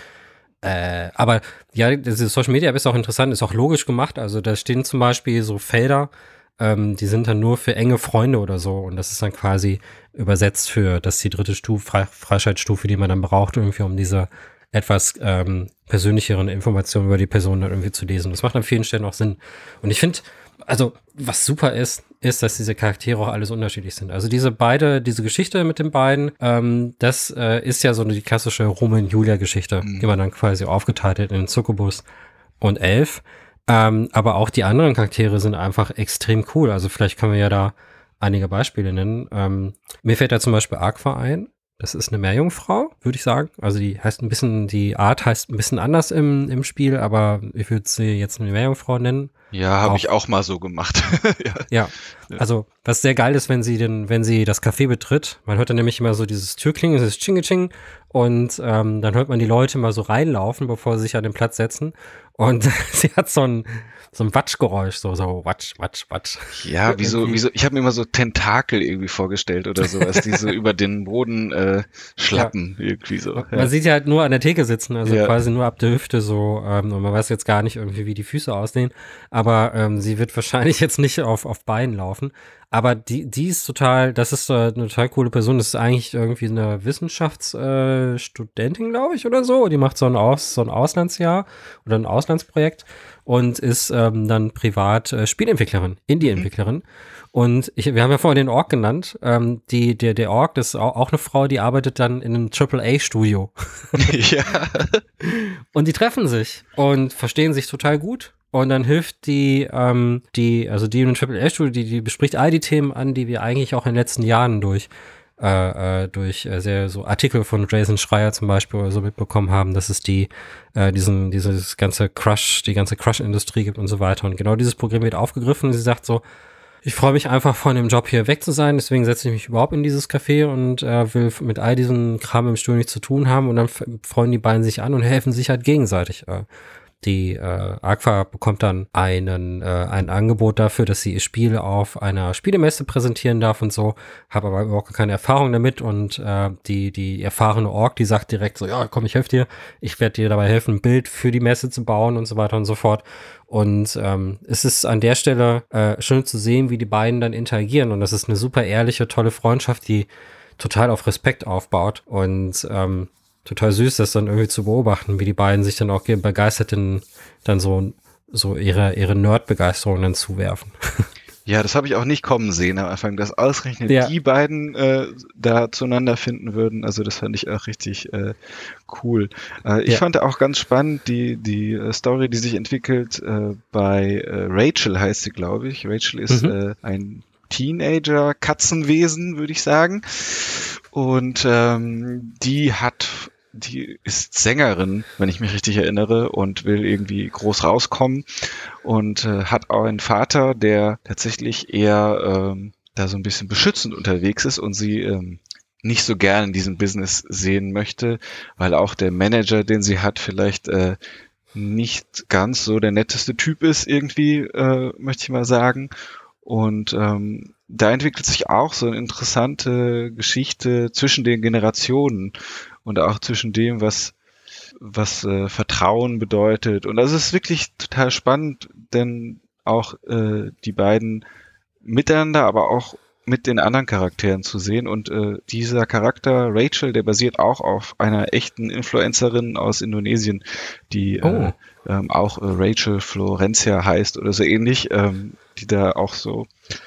[SPEAKER 1] Aber ja, diese Social Media App ist auch interessant, ist auch logisch gemacht. Also da stehen zum Beispiel so Felder, die sind dann nur für enge Freunde oder so. Und das ist dann quasi übersetzt für, das ist die dritte Freischaltstufe, die man dann braucht, irgendwie um diese etwas persönlicheren Informationen über die Person dann irgendwie zu lesen. Das macht an vielen Stellen auch Sinn. Und ich finde, also was super ist, dass diese Charaktere auch alles unterschiedlich sind. Also diese Geschichte mit den beiden, das ist ja so die klassische Romeo und Julia Geschichte, die man dann quasi aufgeteilt hat in Succubus und Elf. Aber auch die anderen Charaktere sind einfach extrem cool. Also vielleicht können wir ja da einige Beispiele nennen. Mir fällt da zum Beispiel Aqua ein. Das ist eine Meerjungfrau, würde ich sagen. Also die Art heißt ein bisschen anders im Spiel, aber ich würde sie jetzt eine Meerjungfrau nennen.
[SPEAKER 2] Ja, habe ich auch mal so gemacht.
[SPEAKER 1] Ja, also was sehr geil ist, wenn sie das Café betritt. Man hört dann nämlich immer so dieses Türklingen, dieses Ching-Ching und dann hört man die Leute mal so reinlaufen, bevor sie sich an den Platz setzen. Und sie hat so ein Watschgeräusch, so Watsch, Watsch, Watsch.
[SPEAKER 2] Ja, wie so, ich habe mir immer so Tentakel irgendwie vorgestellt oder sowas, die so über den Boden schlappen, irgendwie so. Ja.
[SPEAKER 1] Man sieht ja halt nur an der Theke sitzen, also quasi nur ab der Hüfte so, und man weiß jetzt gar nicht irgendwie, wie die Füße aussehen, aber sie wird wahrscheinlich jetzt nicht auf Beinen laufen. Aber die ist das ist eine total coole Person. Das ist eigentlich irgendwie eine Wissenschaftsstudentin, glaube ich, oder so. Die macht so ein Auslandsjahr oder ein Auslandsprojekt und ist dann privat Spielentwicklerin, Indie-Entwicklerin. Und wir haben ja vorhin den Ork genannt. Der Ork, das ist auch eine Frau, die arbeitet dann in einem AAA-Studio.
[SPEAKER 2] Ja.
[SPEAKER 1] Und die treffen sich und verstehen sich total gut. Und dann hilft also die in AAA-Studie, die bespricht all die Themen an, die wir eigentlich auch in den letzten Jahren durch sehr so Artikel von Jason Schreier zum Beispiel oder so mitbekommen haben, dass es die ganze Crush-Industrie gibt und so weiter. Und genau dieses Programm wird aufgegriffen und sie sagt so, ich freue mich einfach von dem Job hier weg zu sein, deswegen setze ich mich überhaupt in dieses Café und will mit all diesem Kram im Studio nichts zu tun haben und dann freuen die beiden sich an und helfen sich halt gegenseitig. Die Aqua bekommt dann ein Angebot dafür, dass sie ihr Spiel auf einer Spielemesse präsentieren darf und so, habe aber überhaupt keine Erfahrung damit und die erfahrene Org, die sagt direkt so, ja komm, ich helfe dir, ich werde dir dabei helfen, ein Bild für die Messe zu bauen und so weiter und so fort. Und es ist an der Stelle schön zu sehen, wie die beiden dann interagieren und das ist eine super ehrliche, tolle Freundschaft, die total auf Respekt aufbaut und total süß, das dann irgendwie zu beobachten, wie die beiden sich dann auch begeistert dann so ihre Nerd-Begeisterung dann zuwerfen.
[SPEAKER 2] Ja, das habe ich auch nicht kommen sehen am Anfang, dass ausgerechnet die beiden da zueinander finden würden. Also das fand ich auch richtig cool. Ich fand auch ganz spannend die Story, die sich entwickelt bei Rachel heißt sie, glaube ich. Rachel ist ein Teenager-Katzenwesen, würde ich sagen. Und die ist Sängerin, wenn ich mich richtig erinnere, und will irgendwie groß rauskommen und hat auch einen Vater, der tatsächlich eher da so ein bisschen beschützend unterwegs ist und sie nicht so gern in diesem Business sehen möchte, weil auch der Manager, den sie hat, vielleicht nicht ganz so der netteste Typ ist irgendwie, möchte ich mal sagen. Und da entwickelt sich auch so eine interessante Geschichte zwischen den Generationen und auch zwischen dem, was Vertrauen bedeutet. Und das ist wirklich total spannend, denn auch die beiden miteinander, aber auch mit den anderen Charakteren zu sehen. Und dieser Charakter Rachel, der basiert auch auf einer echten Influencerin aus Indonesien, die auch Rachel Florencia heißt oder so ähnlich, die da auch so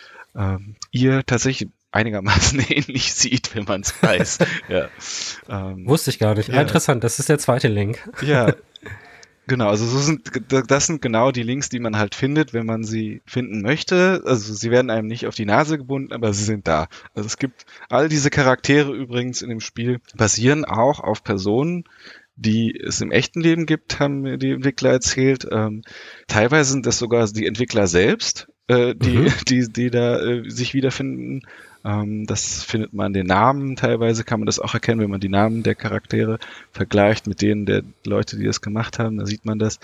[SPEAKER 2] ihr tatsächlich einigermaßen ähnlich sieht, wenn man es weiß. Ja.
[SPEAKER 1] Wusste ich gar nicht. Ja. Interessant, das ist der zweite Link.
[SPEAKER 2] Ja, genau. Also das sind genau die Links, die man halt findet, wenn man sie finden möchte. Also sie werden einem nicht auf die Nase gebunden, aber sie sind da. Also es gibt all diese Charaktere übrigens in dem Spiel basieren auch auf Personen, die es im echten Leben gibt, haben mir die Entwickler erzählt. Teilweise sind das sogar die Entwickler selbst, die da sich wiederfinden. Das findet man den Namen. Teilweise kann man das auch erkennen, wenn man die Namen der Charaktere vergleicht mit denen der Leute, die das gemacht haben. Da sieht man das.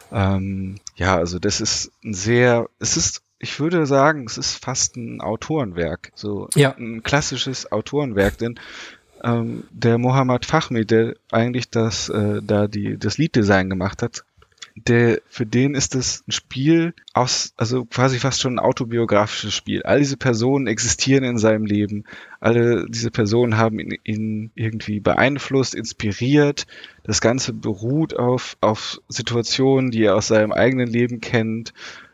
[SPEAKER 2] Also das ist ich würde sagen, es ist fast ein Autorenwerk. So ein klassisches Autorenwerk, denn der Mohammad Fahmy, der eigentlich das Lead-Design gemacht hat, für den ist es ein Spiel also quasi fast schon ein autobiografisches Spiel. All diese Personen existieren in seinem Leben. Alle diese Personen haben ihn irgendwie beeinflusst, inspiriert. Das Ganze beruht auf Situationen, die er aus seinem eigenen Leben kennt.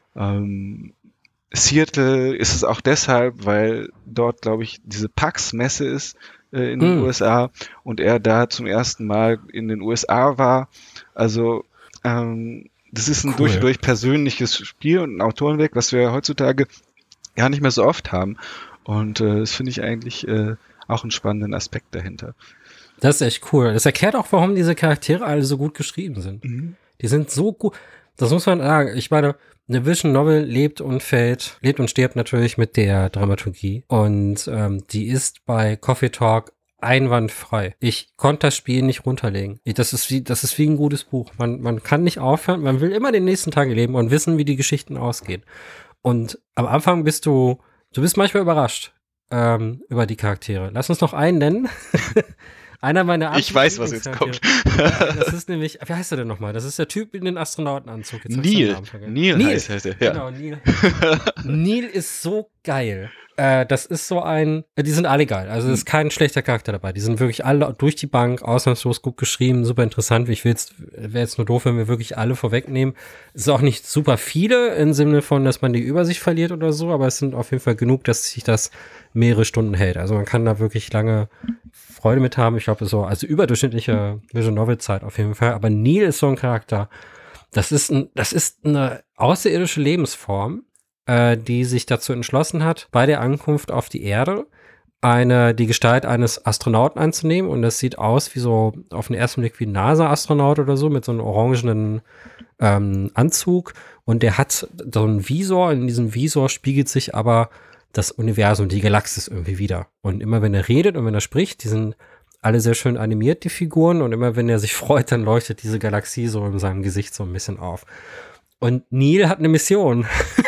[SPEAKER 2] Seattle ist es auch deshalb, weil dort, glaube ich, diese PAX-Messe ist in den USA und er da zum ersten Mal in den USA war. Also das ist ein durch und durch persönliches Spiel und ein Autorenwerk, was wir heutzutage gar nicht mehr so oft haben. Und das finde ich eigentlich auch einen spannenden Aspekt dahinter.
[SPEAKER 1] Das ist echt cool. Das erklärt auch, warum diese Charaktere alle so gut geschrieben sind. Die sind so gut. Das muss man sagen. Ich meine, eine Vision Novel lebt und stirbt natürlich mit der Dramaturgie. Und die ist bei Coffee Talk einwandfrei. Ich konnte das Spiel nicht runterlegen. Das ist wie ein gutes Buch. Man kann nicht aufhören, man will immer den nächsten Tag erleben und wissen, wie die Geschichten ausgehen. Und am Anfang bist du bist manchmal überrascht über die Charaktere. Lass uns noch einen nennen. Einer meiner
[SPEAKER 2] Ich weiß, was jetzt kommt.
[SPEAKER 1] Das ist nämlich, wie heißt er denn nochmal? Das ist der Typ in den Astronautenanzug.
[SPEAKER 2] Neil heißt er. Ja.
[SPEAKER 1] Genau, Neil. Neil ist so geil. Das ist so die sind alle geil. Also es ist kein schlechter Charakter dabei. Die sind wirklich alle durch die Bank ausnahmslos gut geschrieben, super interessant. Wäre jetzt nur doof, wenn wir wirklich alle vorwegnehmen. Es ist auch nicht super viele im Sinne von, dass man die Übersicht verliert oder so, aber es sind auf jeden Fall genug, dass sich das mehrere Stunden hält. Also man kann da wirklich lange Freude mit haben. Ich glaube, also überdurchschnittliche Visual Novel Zeit auf jeden Fall. Aber Neil ist so ein Charakter. Das ist eine außerirdische Lebensform, die sich dazu entschlossen hat, bei der Ankunft auf die Erde die Gestalt eines Astronauten anzunehmen. Und das sieht aus wie so auf den ersten Blick wie ein NASA-Astronaut oder so mit so einem orangenen Anzug. Und der hat so einen Visor. In diesem Visor spiegelt sich aber das Universum, die Galaxis irgendwie wieder. Und immer wenn er redet und wenn er spricht, die sind alle sehr schön animiert, die Figuren. Und immer wenn er sich freut, dann leuchtet diese Galaxie so in seinem Gesicht so ein bisschen auf. Und Neil hat eine Mission.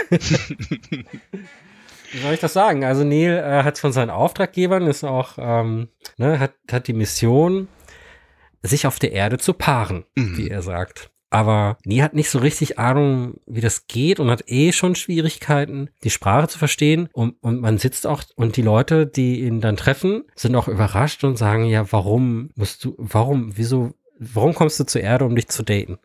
[SPEAKER 1] Wie soll ich das sagen? Also Neil hat von seinen Auftraggebern, ist auch, hat die Mission, sich auf der Erde zu paaren, wie er sagt. Aber Neil hat nicht so richtig Ahnung, wie das geht und hat schon Schwierigkeiten, die Sprache zu verstehen. Und man sitzt auch, und die Leute, die ihn dann treffen, sind auch überrascht und sagen, ja, warum kommst du zur Erde, um dich zu daten?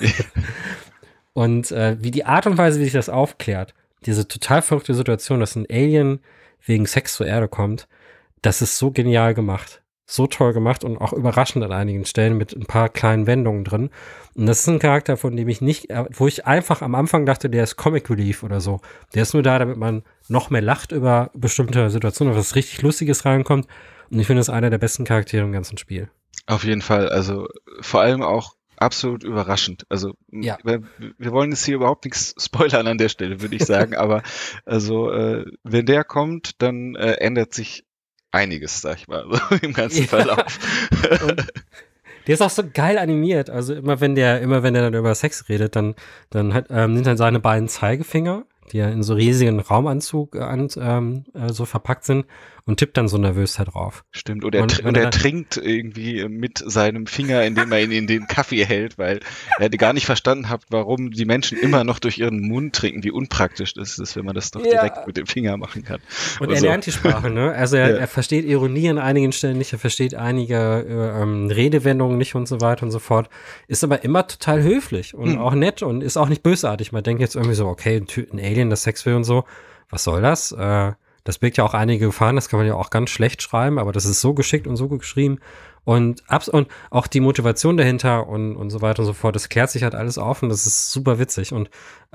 [SPEAKER 1] Und wie die Art und Weise, wie sich das aufklärt, diese total verrückte Situation, dass ein Alien wegen Sex zur Erde kommt, das ist so genial gemacht. So toll gemacht und auch überraschend an einigen Stellen mit ein paar kleinen Wendungen drin. Und das ist ein Charakter, von dem wo ich einfach am Anfang dachte, der ist Comic Relief oder so. Der ist nur da, damit man noch mehr lacht über bestimmte Situationen, was richtig Lustiges reinkommt. Und ich finde, das ist einer der besten Charaktere im ganzen Spiel.
[SPEAKER 2] Auf jeden Fall. Also vor allem auch absolut überraschend. Also
[SPEAKER 1] ja.
[SPEAKER 2] wir wollen jetzt hier überhaupt nichts spoilern an der Stelle, würde ich sagen. Aber also wenn der kommt, dann ändert sich einiges, sag ich mal, so im ganzen Verlauf.
[SPEAKER 1] Und der ist auch so geil animiert. Also immer wenn der dann über Sex redet, dann sind dann seine beiden Zeigefinger, die ja in so riesigen Raumanzug so verpackt sind, und tippt dann so nervös da drauf.
[SPEAKER 2] Stimmt, und er trinkt irgendwie mit seinem Finger, indem er ihn in den Kaffee hält, weil er gar nicht verstanden hat, warum die Menschen immer noch durch ihren Mund trinken, wie unpraktisch das ist, wenn man das doch direkt mit dem Finger machen kann.
[SPEAKER 1] Und er lernt die Sprache, ne? Also er versteht Ironie an einigen Stellen nicht, er versteht einige Redewendungen nicht und so weiter und so fort, ist aber immer total höflich und auch nett und ist auch nicht bösartig. Man denkt jetzt irgendwie so, okay, ein Alien, das Sex will und so, was soll das? Das birgt ja auch einige Gefahren, das kann man ja auch ganz schlecht schreiben, aber das ist so geschickt und so geschrieben. Und auch die Motivation dahinter und so weiter und so fort, das klärt sich halt alles auf und das ist super witzig. Und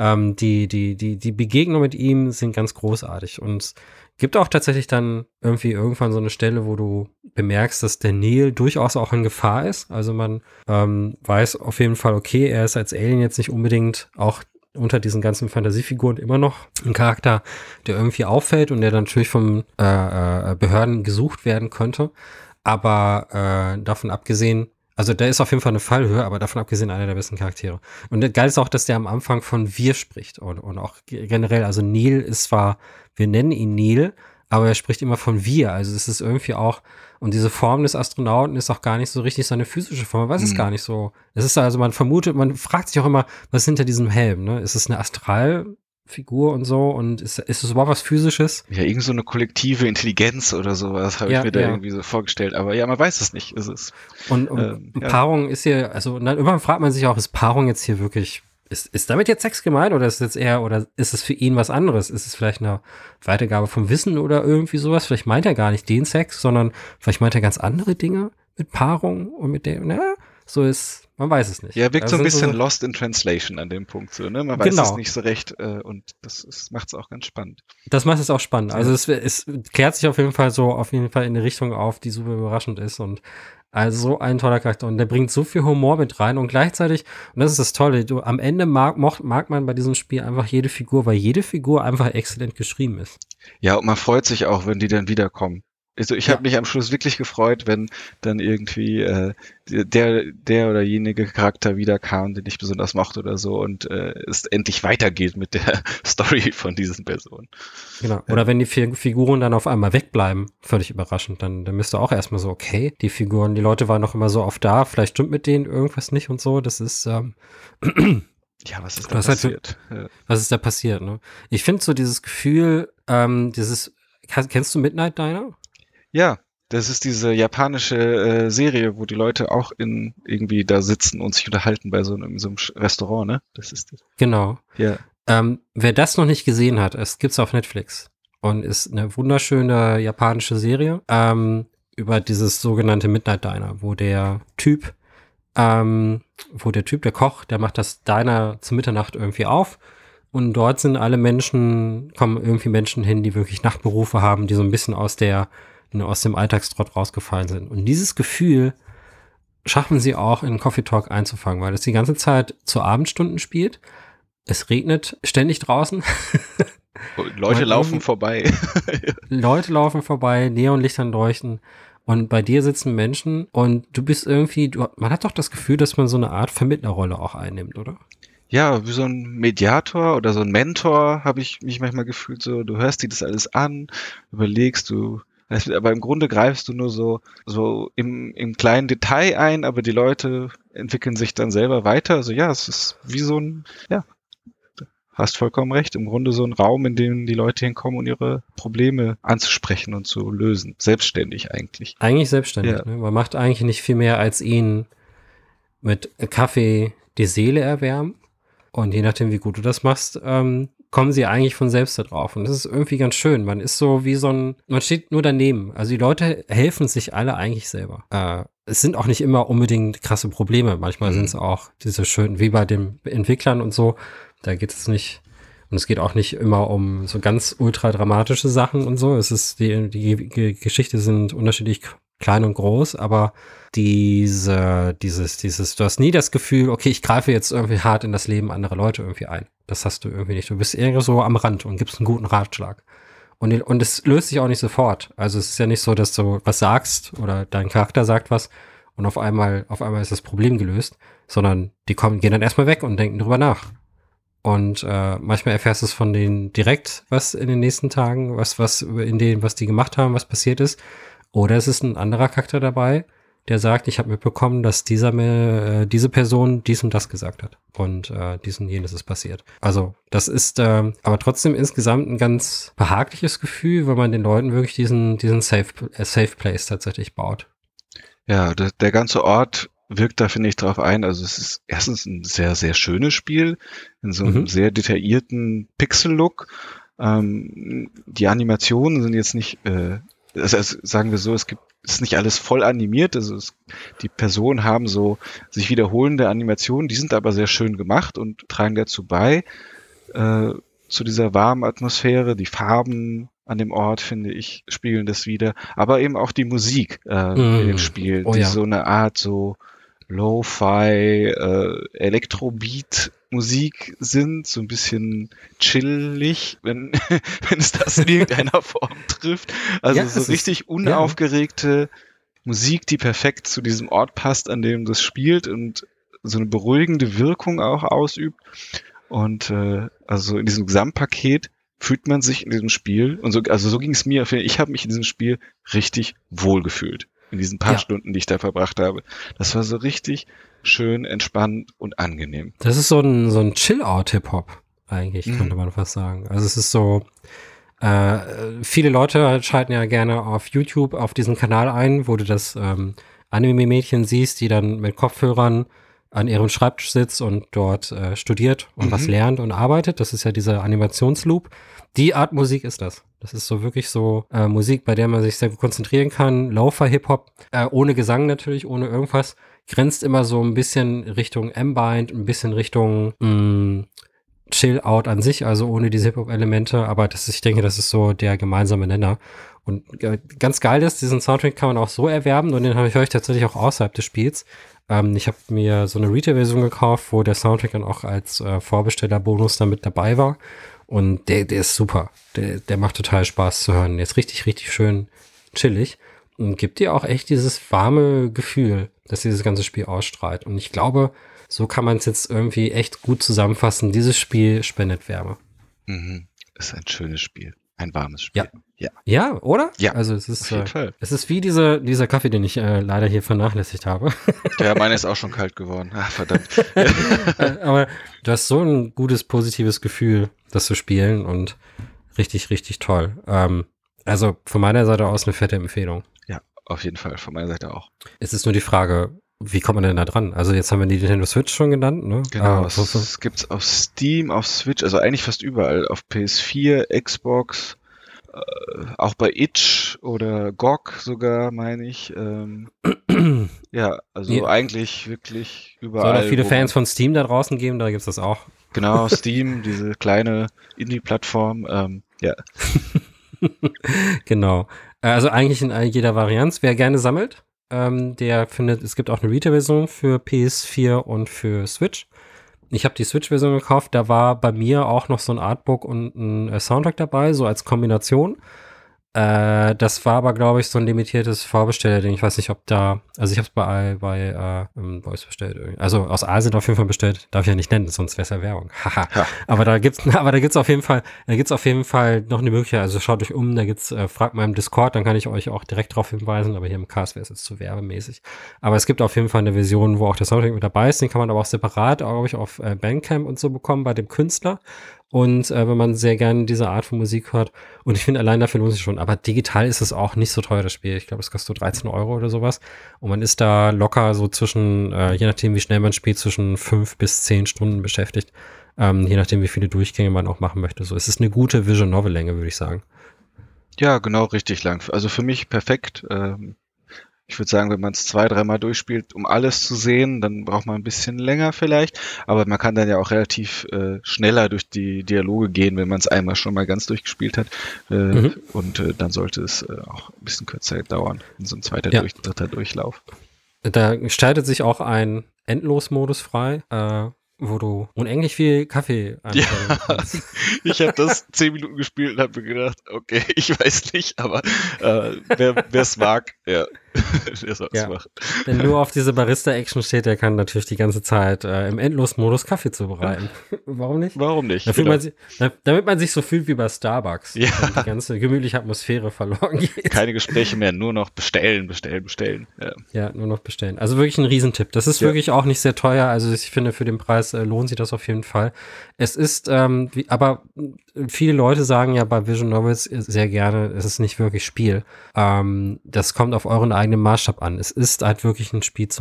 [SPEAKER 1] die Begegnungen mit ihm sind ganz großartig. Und es gibt auch tatsächlich dann irgendwann so eine Stelle, wo du bemerkst, dass der Neil durchaus auch in Gefahr ist. Also man weiß auf jeden Fall, okay, er ist als Alien jetzt nicht unbedingt auch unter diesen ganzen Fantasiefiguren immer noch ein Charakter, der irgendwie auffällt und der dann natürlich von Behörden gesucht werden könnte. Aber davon abgesehen, also der ist auf jeden Fall eine Fallhöhe, aber davon abgesehen einer der besten Charaktere. Und geil ist auch, dass der am Anfang von wir spricht und auch generell, also Neil ist zwar, wir nennen ihn Neil, aber er spricht immer von wir. Also es ist irgendwie auch, und diese Form des Astronauten ist auch gar nicht so richtig seine physische Form. Man weiß es gar nicht so. Es ist also, man fragt sich auch immer, was ist hinter diesem Helm, ne? Ist es eine Astralfigur und so? Und ist es überhaupt was Physisches?
[SPEAKER 2] Ja, irgend so eine kollektive Intelligenz oder sowas habe ich mir da irgendwie so vorgestellt. Aber ja, man weiß es nicht.
[SPEAKER 1] Und Paarung ist hier, also irgendwann fragt man sich auch, ist Paarung jetzt hier wirklich, ist damit jetzt Sex gemeint oder ist es für ihn was anderes? Ist es vielleicht eine Weitergabe vom Wissen oder irgendwie sowas? Vielleicht meint er gar nicht den Sex, sondern vielleicht meint er ganz andere Dinge mit Paarung und mit dem, man weiß es nicht.
[SPEAKER 2] Ja, wirkt so ein bisschen lost in translation an dem Punkt so, ne? Man weiß es nicht so recht und das macht es auch ganz spannend.
[SPEAKER 1] Das macht es auch spannend. Also es klärt sich auf jeden Fall in eine Richtung auf, die super überraschend ist und also so ein toller Charakter und der bringt so viel Humor mit rein und gleichzeitig, und das ist das Tolle, am Ende mag man bei diesem Spiel einfach jede Figur, weil jede Figur einfach exzellent geschrieben ist.
[SPEAKER 2] Ja, und man freut sich auch, wenn die dann wiederkommen. Also ich habe mich am Schluss wirklich gefreut, wenn dann irgendwie der oder jenige Charakter wiederkam, den ich besonders mochte oder so und es endlich weitergeht mit der Story von diesen Personen.
[SPEAKER 1] Genau. Oder wenn die Figuren dann auf einmal wegbleiben, völlig überraschend, dann bist du auch erstmal so, okay, die Leute waren noch immer so oft da, vielleicht stimmt mit denen irgendwas nicht und so, das ist
[SPEAKER 2] ja, was ist da passiert?
[SPEAKER 1] Was ist da passiert, ne? Ich finde so dieses Gefühl, kennst du Midnight Diner?
[SPEAKER 2] Ja, das ist diese japanische Serie, wo die Leute auch irgendwie da sitzen und sich unterhalten bei so einem Restaurant, ne? Das ist das.
[SPEAKER 1] Genau.
[SPEAKER 2] Ja.
[SPEAKER 1] Wer das noch nicht gesehen hat, es gibt's auf Netflix und ist eine wunderschöne japanische Serie über dieses sogenannte Midnight Diner, wo der Typ wo der Typ, der Koch, der macht das Diner zu Mitternacht irgendwie auf. Und dort sind alle Menschen, kommen irgendwie Menschen hin, die wirklich Nachtberufe haben, die so ein bisschen aus dem Alltagstrott rausgefallen sind. Und dieses Gefühl schaffen sie auch in Coffee Talk einzufangen, weil es die ganze Zeit zu Abendstunden spielt. Es regnet ständig draußen.
[SPEAKER 2] Leute laufen vorbei.
[SPEAKER 1] Leute laufen vorbei, Neonlichtern leuchten. Und bei dir sitzen Menschen und du bist irgendwie, man hat doch das Gefühl, dass man so eine Art Vermittlerrolle auch einnimmt, oder?
[SPEAKER 2] Ja, wie so ein Mediator oder so ein Mentor habe ich mich manchmal gefühlt so, du hörst dir das alles an, überlegst aber im Grunde greifst du nur so im kleinen Detail ein, aber die Leute entwickeln sich dann selber weiter. Also ja, es ist wie so ein, ja, hast vollkommen recht, im Grunde so ein Raum, in dem die Leute hinkommen, um ihre Probleme anzusprechen und zu lösen. Selbstständig eigentlich.
[SPEAKER 1] Eigentlich selbstständig,
[SPEAKER 2] Ja.
[SPEAKER 1] ne? Man macht eigentlich nicht viel mehr, als ihnen mit Kaffee die Seele erwärmen. Und je nachdem, wie gut du das machst, kommen sie eigentlich von selbst da drauf. Und das ist irgendwie ganz schön. Man ist so wie man steht nur daneben. Also die Leute helfen sich alle eigentlich selber. Es sind auch nicht immer unbedingt krasse Probleme. Manchmal sind es auch diese schönen, wie bei den Entwicklern und so. Da geht es nicht, und es geht auch nicht immer um so ganz ultra dramatische Sachen und so. Es ist, die Geschichte sind unterschiedlich klein und groß, aber du hast nie das Gefühl, okay, ich greife jetzt irgendwie hart in das Leben anderer Leute irgendwie ein. Das hast du irgendwie nicht. Du bist eher so am Rand und gibst einen guten Ratschlag. Und es löst sich auch nicht sofort. Also es ist ja nicht so, dass du was sagst oder dein Charakter sagt was und auf einmal ist das Problem gelöst, sondern gehen dann erstmal weg und denken drüber nach. Und manchmal erfährst du es von denen direkt, was in den nächsten Tagen, was die gemacht haben, was passiert ist. Oder es ist ein anderer Charakter dabei, der sagt, ich habe mitbekommen, dass diese Person dies und das gesagt hat. Und dies und jenes ist passiert. Also das ist aber trotzdem insgesamt ein ganz behagliches Gefühl, weil man den Leuten wirklich diesen Safe Place tatsächlich baut.
[SPEAKER 2] Ja, der ganze Ort wirkt da, finde ich, drauf ein. Also es ist erstens ein sehr, sehr schönes Spiel in so einem sehr detaillierten Pixel-Look. Die Animationen sind jetzt nicht, also sagen wir so, es ist nicht alles voll animiert. Also die Personen haben so sich wiederholende Animationen, die sind aber sehr schön gemacht und tragen dazu bei, zu dieser warmen Atmosphäre. Die Farben an dem Ort, finde ich, spiegeln das wieder. Aber eben auch die Musik in dem Spiel, die so eine Art so Lo-Fi, Elektrobeat-Musik sind, so ein bisschen chillig, wenn es das in irgendeiner Form trifft. Also so richtig unaufgeregte Musik, die perfekt zu diesem Ort passt, an dem das spielt und so eine beruhigende Wirkung auch ausübt. Und also in diesem Gesamtpaket fühlt man sich in diesem Spiel, und so ging es mir, ich habe mich in diesem Spiel richtig wohl gefühlt. In diesen paar Stunden, die ich da verbracht habe. Das war so richtig schön, entspannt und angenehm.
[SPEAKER 1] Das ist so ein Chill-Out-Hip-Hop eigentlich, könnte man fast sagen. Also es ist so, viele Leute schalten ja gerne auf YouTube auf diesen Kanal ein, wo du das Anime-Mädchen siehst, die dann mit Kopfhörern an ihrem Schreibtisch sitzt und dort studiert und was lernt und arbeitet. Das ist ja dieser Animationsloop. Die Art Musik ist das. Das ist so wirklich so Musik, bei der man sich sehr gut konzentrieren kann. Lo-Fi-Hip-Hop, ohne Gesang natürlich, ohne irgendwas. Grenzt immer so ein bisschen Richtung Ambient, ein bisschen Richtung Chill-Out an sich, also ohne diese Hip-Hop-Elemente. Aber ich denke, das ist so der gemeinsame Nenner. Und ganz geil ist, diesen Soundtrack kann man auch so erwerben und den höre ich tatsächlich auch außerhalb des Spiels. Ich habe mir so eine Retail-Version gekauft, wo der Soundtrack dann auch als Vorbestellerbonus dann mit dabei war. Und der ist super. Der macht total Spaß zu hören. Der ist richtig, richtig schön chillig und gibt dir auch echt dieses warme Gefühl, dass dieses ganze Spiel ausstrahlt. Und ich glaube, so kann man es jetzt irgendwie echt gut zusammenfassen. Dieses Spiel spendet Wärme.
[SPEAKER 2] Ist ein schönes Spiel. Ein warmes Spiel.
[SPEAKER 1] Ja, oder?
[SPEAKER 2] Ja,
[SPEAKER 1] also es ist,
[SPEAKER 2] auf jeden Fall.
[SPEAKER 1] Es ist wie dieser Kaffee, den ich leider hier vernachlässigt habe.
[SPEAKER 2] Ja, meiner ist auch schon kalt geworden. Ach, verdammt.
[SPEAKER 1] Aber du hast so ein gutes, positives Gefühl, das zu spielen und richtig, richtig toll. Also von meiner Seite aus eine fette Empfehlung.
[SPEAKER 2] Ja, auf jeden Fall. Von meiner Seite auch.
[SPEAKER 1] Es ist nur die Frage, wie kommt man denn da dran? Also jetzt haben wir die Nintendo Switch schon genannt, ne?
[SPEAKER 2] Genau, es gibt's auf Steam, auf Switch, also eigentlich fast überall. Auf PS4, Xbox, auch bei Itch oder GOG sogar, meine ich. Ja, also
[SPEAKER 3] Ja.
[SPEAKER 2] eigentlich wirklich
[SPEAKER 3] Soll
[SPEAKER 2] überall.
[SPEAKER 3] auch viele
[SPEAKER 2] wo
[SPEAKER 3] Fans von Steam da draußen geben, da gibt's das auch.
[SPEAKER 2] Genau, Steam, diese kleine Indie-Plattform. Ja,
[SPEAKER 3] Genau. Also eigentlich in jeder Varianz. Wer gerne sammelt, der findet, es gibt auch eine Retail-Version für PS4 und für Switch. Ich habe die Switch-Version gekauft, da war bei mir auch noch so ein Artbook und ein Soundtrack dabei, so als Kombination. Das war aber, glaube ich, so ein limitiertes Vorbesteller-Ding. Ich weiß nicht, ob da, also ich habe es bei Voice bestellt. Also aus Asien auf jeden Fall bestellt. Darf ich ja nicht nennen, sonst wäre es ja Werbung. Haha.
[SPEAKER 2] Ja.
[SPEAKER 3] Aber da gibt's auf jeden Fall, noch eine Möglichkeit. Also schaut euch um, da gibt's, fragt mal im Discord, dann kann ich euch auch direkt drauf hinweisen. Aber hier im Cast wäre es jetzt zu werbemäßig. Aber es gibt auf jeden Fall eine Version, wo auch der Soundtrack mit dabei ist. Den kann man aber auch separat, glaube ich, auf Bandcamp und so bekommen bei dem Künstler. Und wenn man sehr gerne diese Art von Musik hört. Und ich finde, allein dafür lohnt sich schon. Aber digital ist es auch nicht so teuer, das Spiel. Ich glaube, es kostet so 13 Euro oder sowas. Und man ist da locker so zwischen, je nachdem, wie schnell man spielt, zwischen 5 bis 10 Stunden beschäftigt. Je nachdem, wie viele Durchgänge man auch machen möchte. So, es ist eine gute Visual Novel Länge, würde ich sagen.
[SPEAKER 2] Ja, genau, richtig lang. Also für mich perfekt. Ich würde sagen, wenn man es 2-3 Mal durchspielt, um alles zu sehen, dann braucht man ein bisschen länger vielleicht. Aber man kann dann ja auch relativ schneller durch die Dialoge gehen, wenn man es einmal schon mal ganz durchgespielt hat. Und dann sollte es auch ein bisschen kürzer dauern, in so ein dritter Durchlauf.
[SPEAKER 3] Da gestaltet sich auch ein Endlos-Modus frei, wo du unendlich viel Kaffee anstellen kannst.
[SPEAKER 2] Ich habe das 10 Minuten gespielt und habe mir gedacht, okay, ich weiß nicht, aber wer es mag, ja, der soll es machen.
[SPEAKER 3] Wenn nur auf diese Barista-Action steht, der kann natürlich die ganze Zeit im Endlos-Modus Kaffee zubereiten. Warum nicht?
[SPEAKER 2] Warum nicht?
[SPEAKER 3] Damit man sich so fühlt wie bei Starbucks.
[SPEAKER 2] Ja.
[SPEAKER 3] Und die ganze gemütliche Atmosphäre verloren geht.
[SPEAKER 2] Keine Gespräche mehr, nur noch bestellen.
[SPEAKER 3] Ja, nur noch bestellen. Also wirklich ein Riesentipp. Das ist wirklich auch nicht sehr teuer. Also ich finde, für den Preis lohnt sich das auf jeden Fall. Es ist, aber viele Leute sagen ja bei Visual Novels sehr gerne, es ist nicht wirklich Spiel. Das kommt auf euren eigenen Maßstab an. Es ist halt wirklich ein Spiel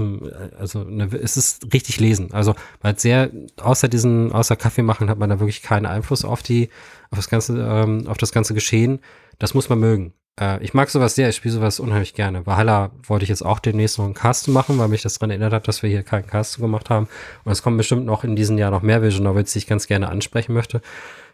[SPEAKER 3] es ist richtig lesen. Also man hat außer Kaffee machen hat man da wirklich keinen Einfluss auf das ganze Geschehen. Das muss man mögen. Ich mag sowas sehr, ich spiele sowas unheimlich gerne. Valhalla wollte ich jetzt auch demnächst noch einen Cast machen, weil mich das daran erinnert hat, dass wir hier keinen Cast gemacht haben. Und es kommen bestimmt noch in diesem Jahr noch mehr Visual Novels, die ich ganz gerne ansprechen möchte.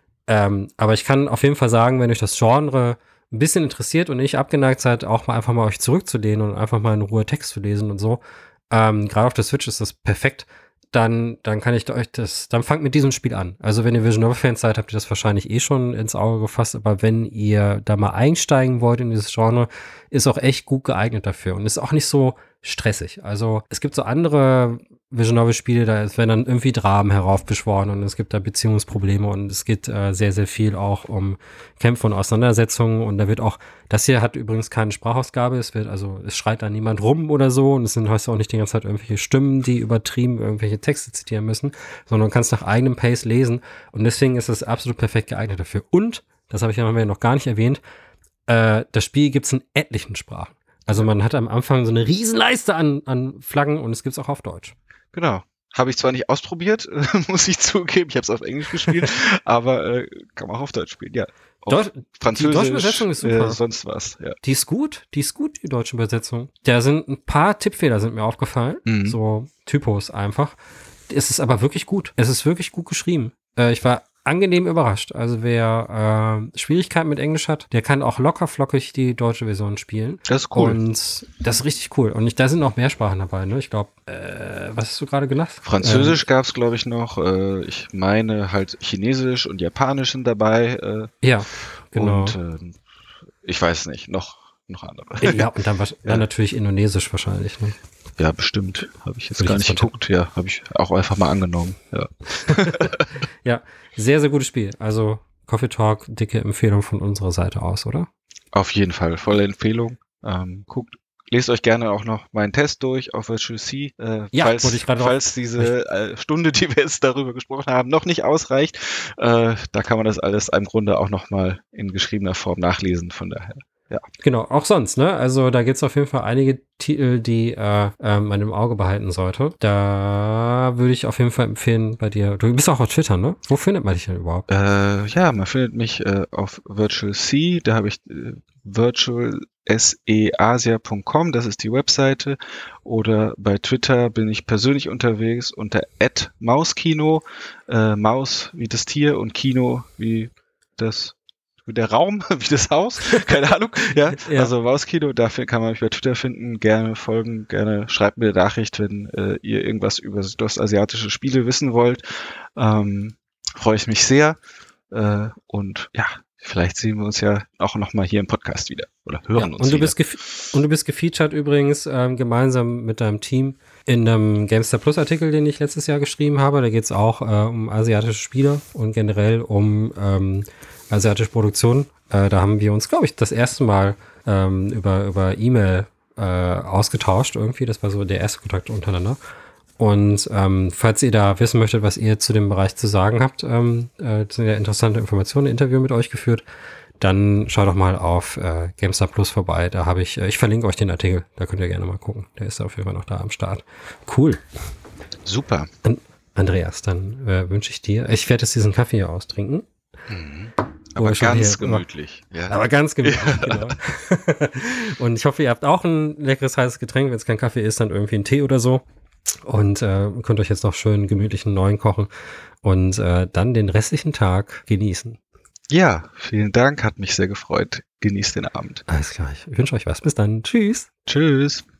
[SPEAKER 3] Aber ich kann auf jeden Fall sagen, wenn euch das Genre ein bisschen interessiert und nicht abgeneigt seid, auch mal einfach mal euch zurückzulehnen und einfach mal in Ruhe Text zu lesen und so. Gerade auf der Switch ist das perfekt. Dann kann ich euch dann fangt mit diesem Spiel an. Also wenn ihr Visual Novel Fans seid, habt ihr das wahrscheinlich eh schon ins Auge gefasst, aber wenn ihr da mal einsteigen wollt in dieses Genre, ist auch echt gut geeignet dafür und ist auch nicht so stressig. Also es gibt so andere Visual Novel Spiele, da werden dann irgendwie Dramen heraufbeschworen und es gibt da Beziehungsprobleme und es geht sehr, sehr viel auch um Kämpfe und Auseinandersetzungen und da wird auch, das hier hat übrigens keine Sprachausgabe, es schreit da niemand rum oder so und es sind heute auch nicht die ganze Zeit irgendwelche Stimmen, die übertrieben irgendwelche Texte zitieren müssen, sondern du kannst nach eigenem Pace lesen und deswegen ist es absolut perfekt geeignet dafür. Und, das habe ich ja noch gar nicht erwähnt, das Spiel gibt's in etlichen Sprachen. Also man hat am Anfang so eine Riesenleiste an Flaggen und es gibt's auch auf Deutsch.
[SPEAKER 2] Genau. Habe ich zwar nicht ausprobiert, muss ich zugeben, ich habe es auf Englisch gespielt, aber kann man auch auf Deutsch spielen, ja. Französisch,
[SPEAKER 3] die deutsche Übersetzung ist super.
[SPEAKER 2] Sonst was, ja.
[SPEAKER 3] Die ist gut, die deutsche Übersetzung. Da sind ein paar Tippfehler sind mir aufgefallen, so Typos einfach. Es ist aber wirklich gut. Es ist wirklich gut geschrieben. Ich war angenehm überrascht. Also wer Schwierigkeiten mit Englisch hat, der kann auch locker flockig die deutsche Version spielen.
[SPEAKER 2] Das ist cool.
[SPEAKER 3] Und das ist richtig cool. Und da sind noch mehr Sprachen dabei, ne? Ich glaube, was hast du gerade genannt?
[SPEAKER 2] Französisch gab's, glaube ich, noch. Ich meine halt Chinesisch und Japanisch sind dabei.
[SPEAKER 3] Ja, genau.
[SPEAKER 2] Und ich weiß nicht, noch andere.
[SPEAKER 3] Ja, und dann natürlich Indonesisch wahrscheinlich, ne?
[SPEAKER 2] Ja, bestimmt. Habe ich jetzt gar nicht geguckt. Ja, habe ich auch einfach mal angenommen. Ja.
[SPEAKER 3] Ja, sehr, sehr gutes Spiel. Also Coffee Talk, dicke Empfehlung von unserer Seite aus, oder?
[SPEAKER 2] Auf jeden Fall, volle Empfehlung. Lest euch gerne auch noch meinen Test durch auf Virtual C. Falls diese Stunde, die wir jetzt darüber gesprochen haben, noch nicht ausreicht, da kann man das alles im Grunde auch noch mal in geschriebener Form nachlesen. Von daher. Ja.
[SPEAKER 3] Genau, auch sonst, ne? Also da gibt's auf jeden Fall einige Titel, die man im Auge behalten sollte. Da würde ich auf jeden Fall empfehlen bei dir. Du bist auch auf Twitter, ne? Wo findet man dich denn überhaupt?
[SPEAKER 2] Ja, man findet mich auf Virtual C. Da habe ich virtualseasia.com, das ist die Webseite, oder bei Twitter bin ich persönlich unterwegs unter @mauskino, Maus wie das Tier und Kino wie der Raum, wie das Haus, keine Ahnung, ja. Also Mauskino, dafür kann man mich bei Twitter finden, gerne folgen, gerne schreibt mir eine Nachricht, wenn ihr irgendwas über südostasiatische Spiele wissen wollt, freue ich mich sehr, und ja, vielleicht sehen wir uns ja auch nochmal hier im Podcast wieder oder hören uns wieder.
[SPEAKER 3] Und du bist gefeatured übrigens gemeinsam mit deinem Team in einem GameStar Plus Artikel, den ich letztes Jahr geschrieben habe. Da geht es auch um asiatische Spiele und generell um asiatische Produktion. Da haben wir uns, glaube ich, das erste Mal über E-Mail ausgetauscht irgendwie. Das war so der erste Kontakt untereinander. Und falls ihr da wissen möchtet, was ihr zu dem Bereich zu sagen habt, sind ja interessante Informationen, ein Interview mit euch geführt, dann schaut doch mal auf GameStar Plus vorbei. Da habe ich verlinke euch den Artikel, da könnt ihr gerne mal gucken. Der ist auf jeden Fall noch da am Start. Cool.
[SPEAKER 2] Super.
[SPEAKER 3] Andreas, dann wünsche ich dir, ich werde jetzt diesen Kaffee hier austrinken.
[SPEAKER 2] Mhm. Aber ganz gemütlich.
[SPEAKER 3] Ja. Aber ganz gemütlich, genau. Und ich hoffe, ihr habt auch ein leckeres heißes Getränk. Wenn es kein Kaffee ist, dann irgendwie ein Tee oder so. Und könnt euch jetzt noch schön gemütlichen neuen kochen und dann den restlichen Tag genießen.
[SPEAKER 2] Ja, vielen Dank, hat mich sehr gefreut. Genießt den Abend.
[SPEAKER 3] Alles klar, ich wünsche euch was. Bis dann. Tschüss.
[SPEAKER 2] Tschüss.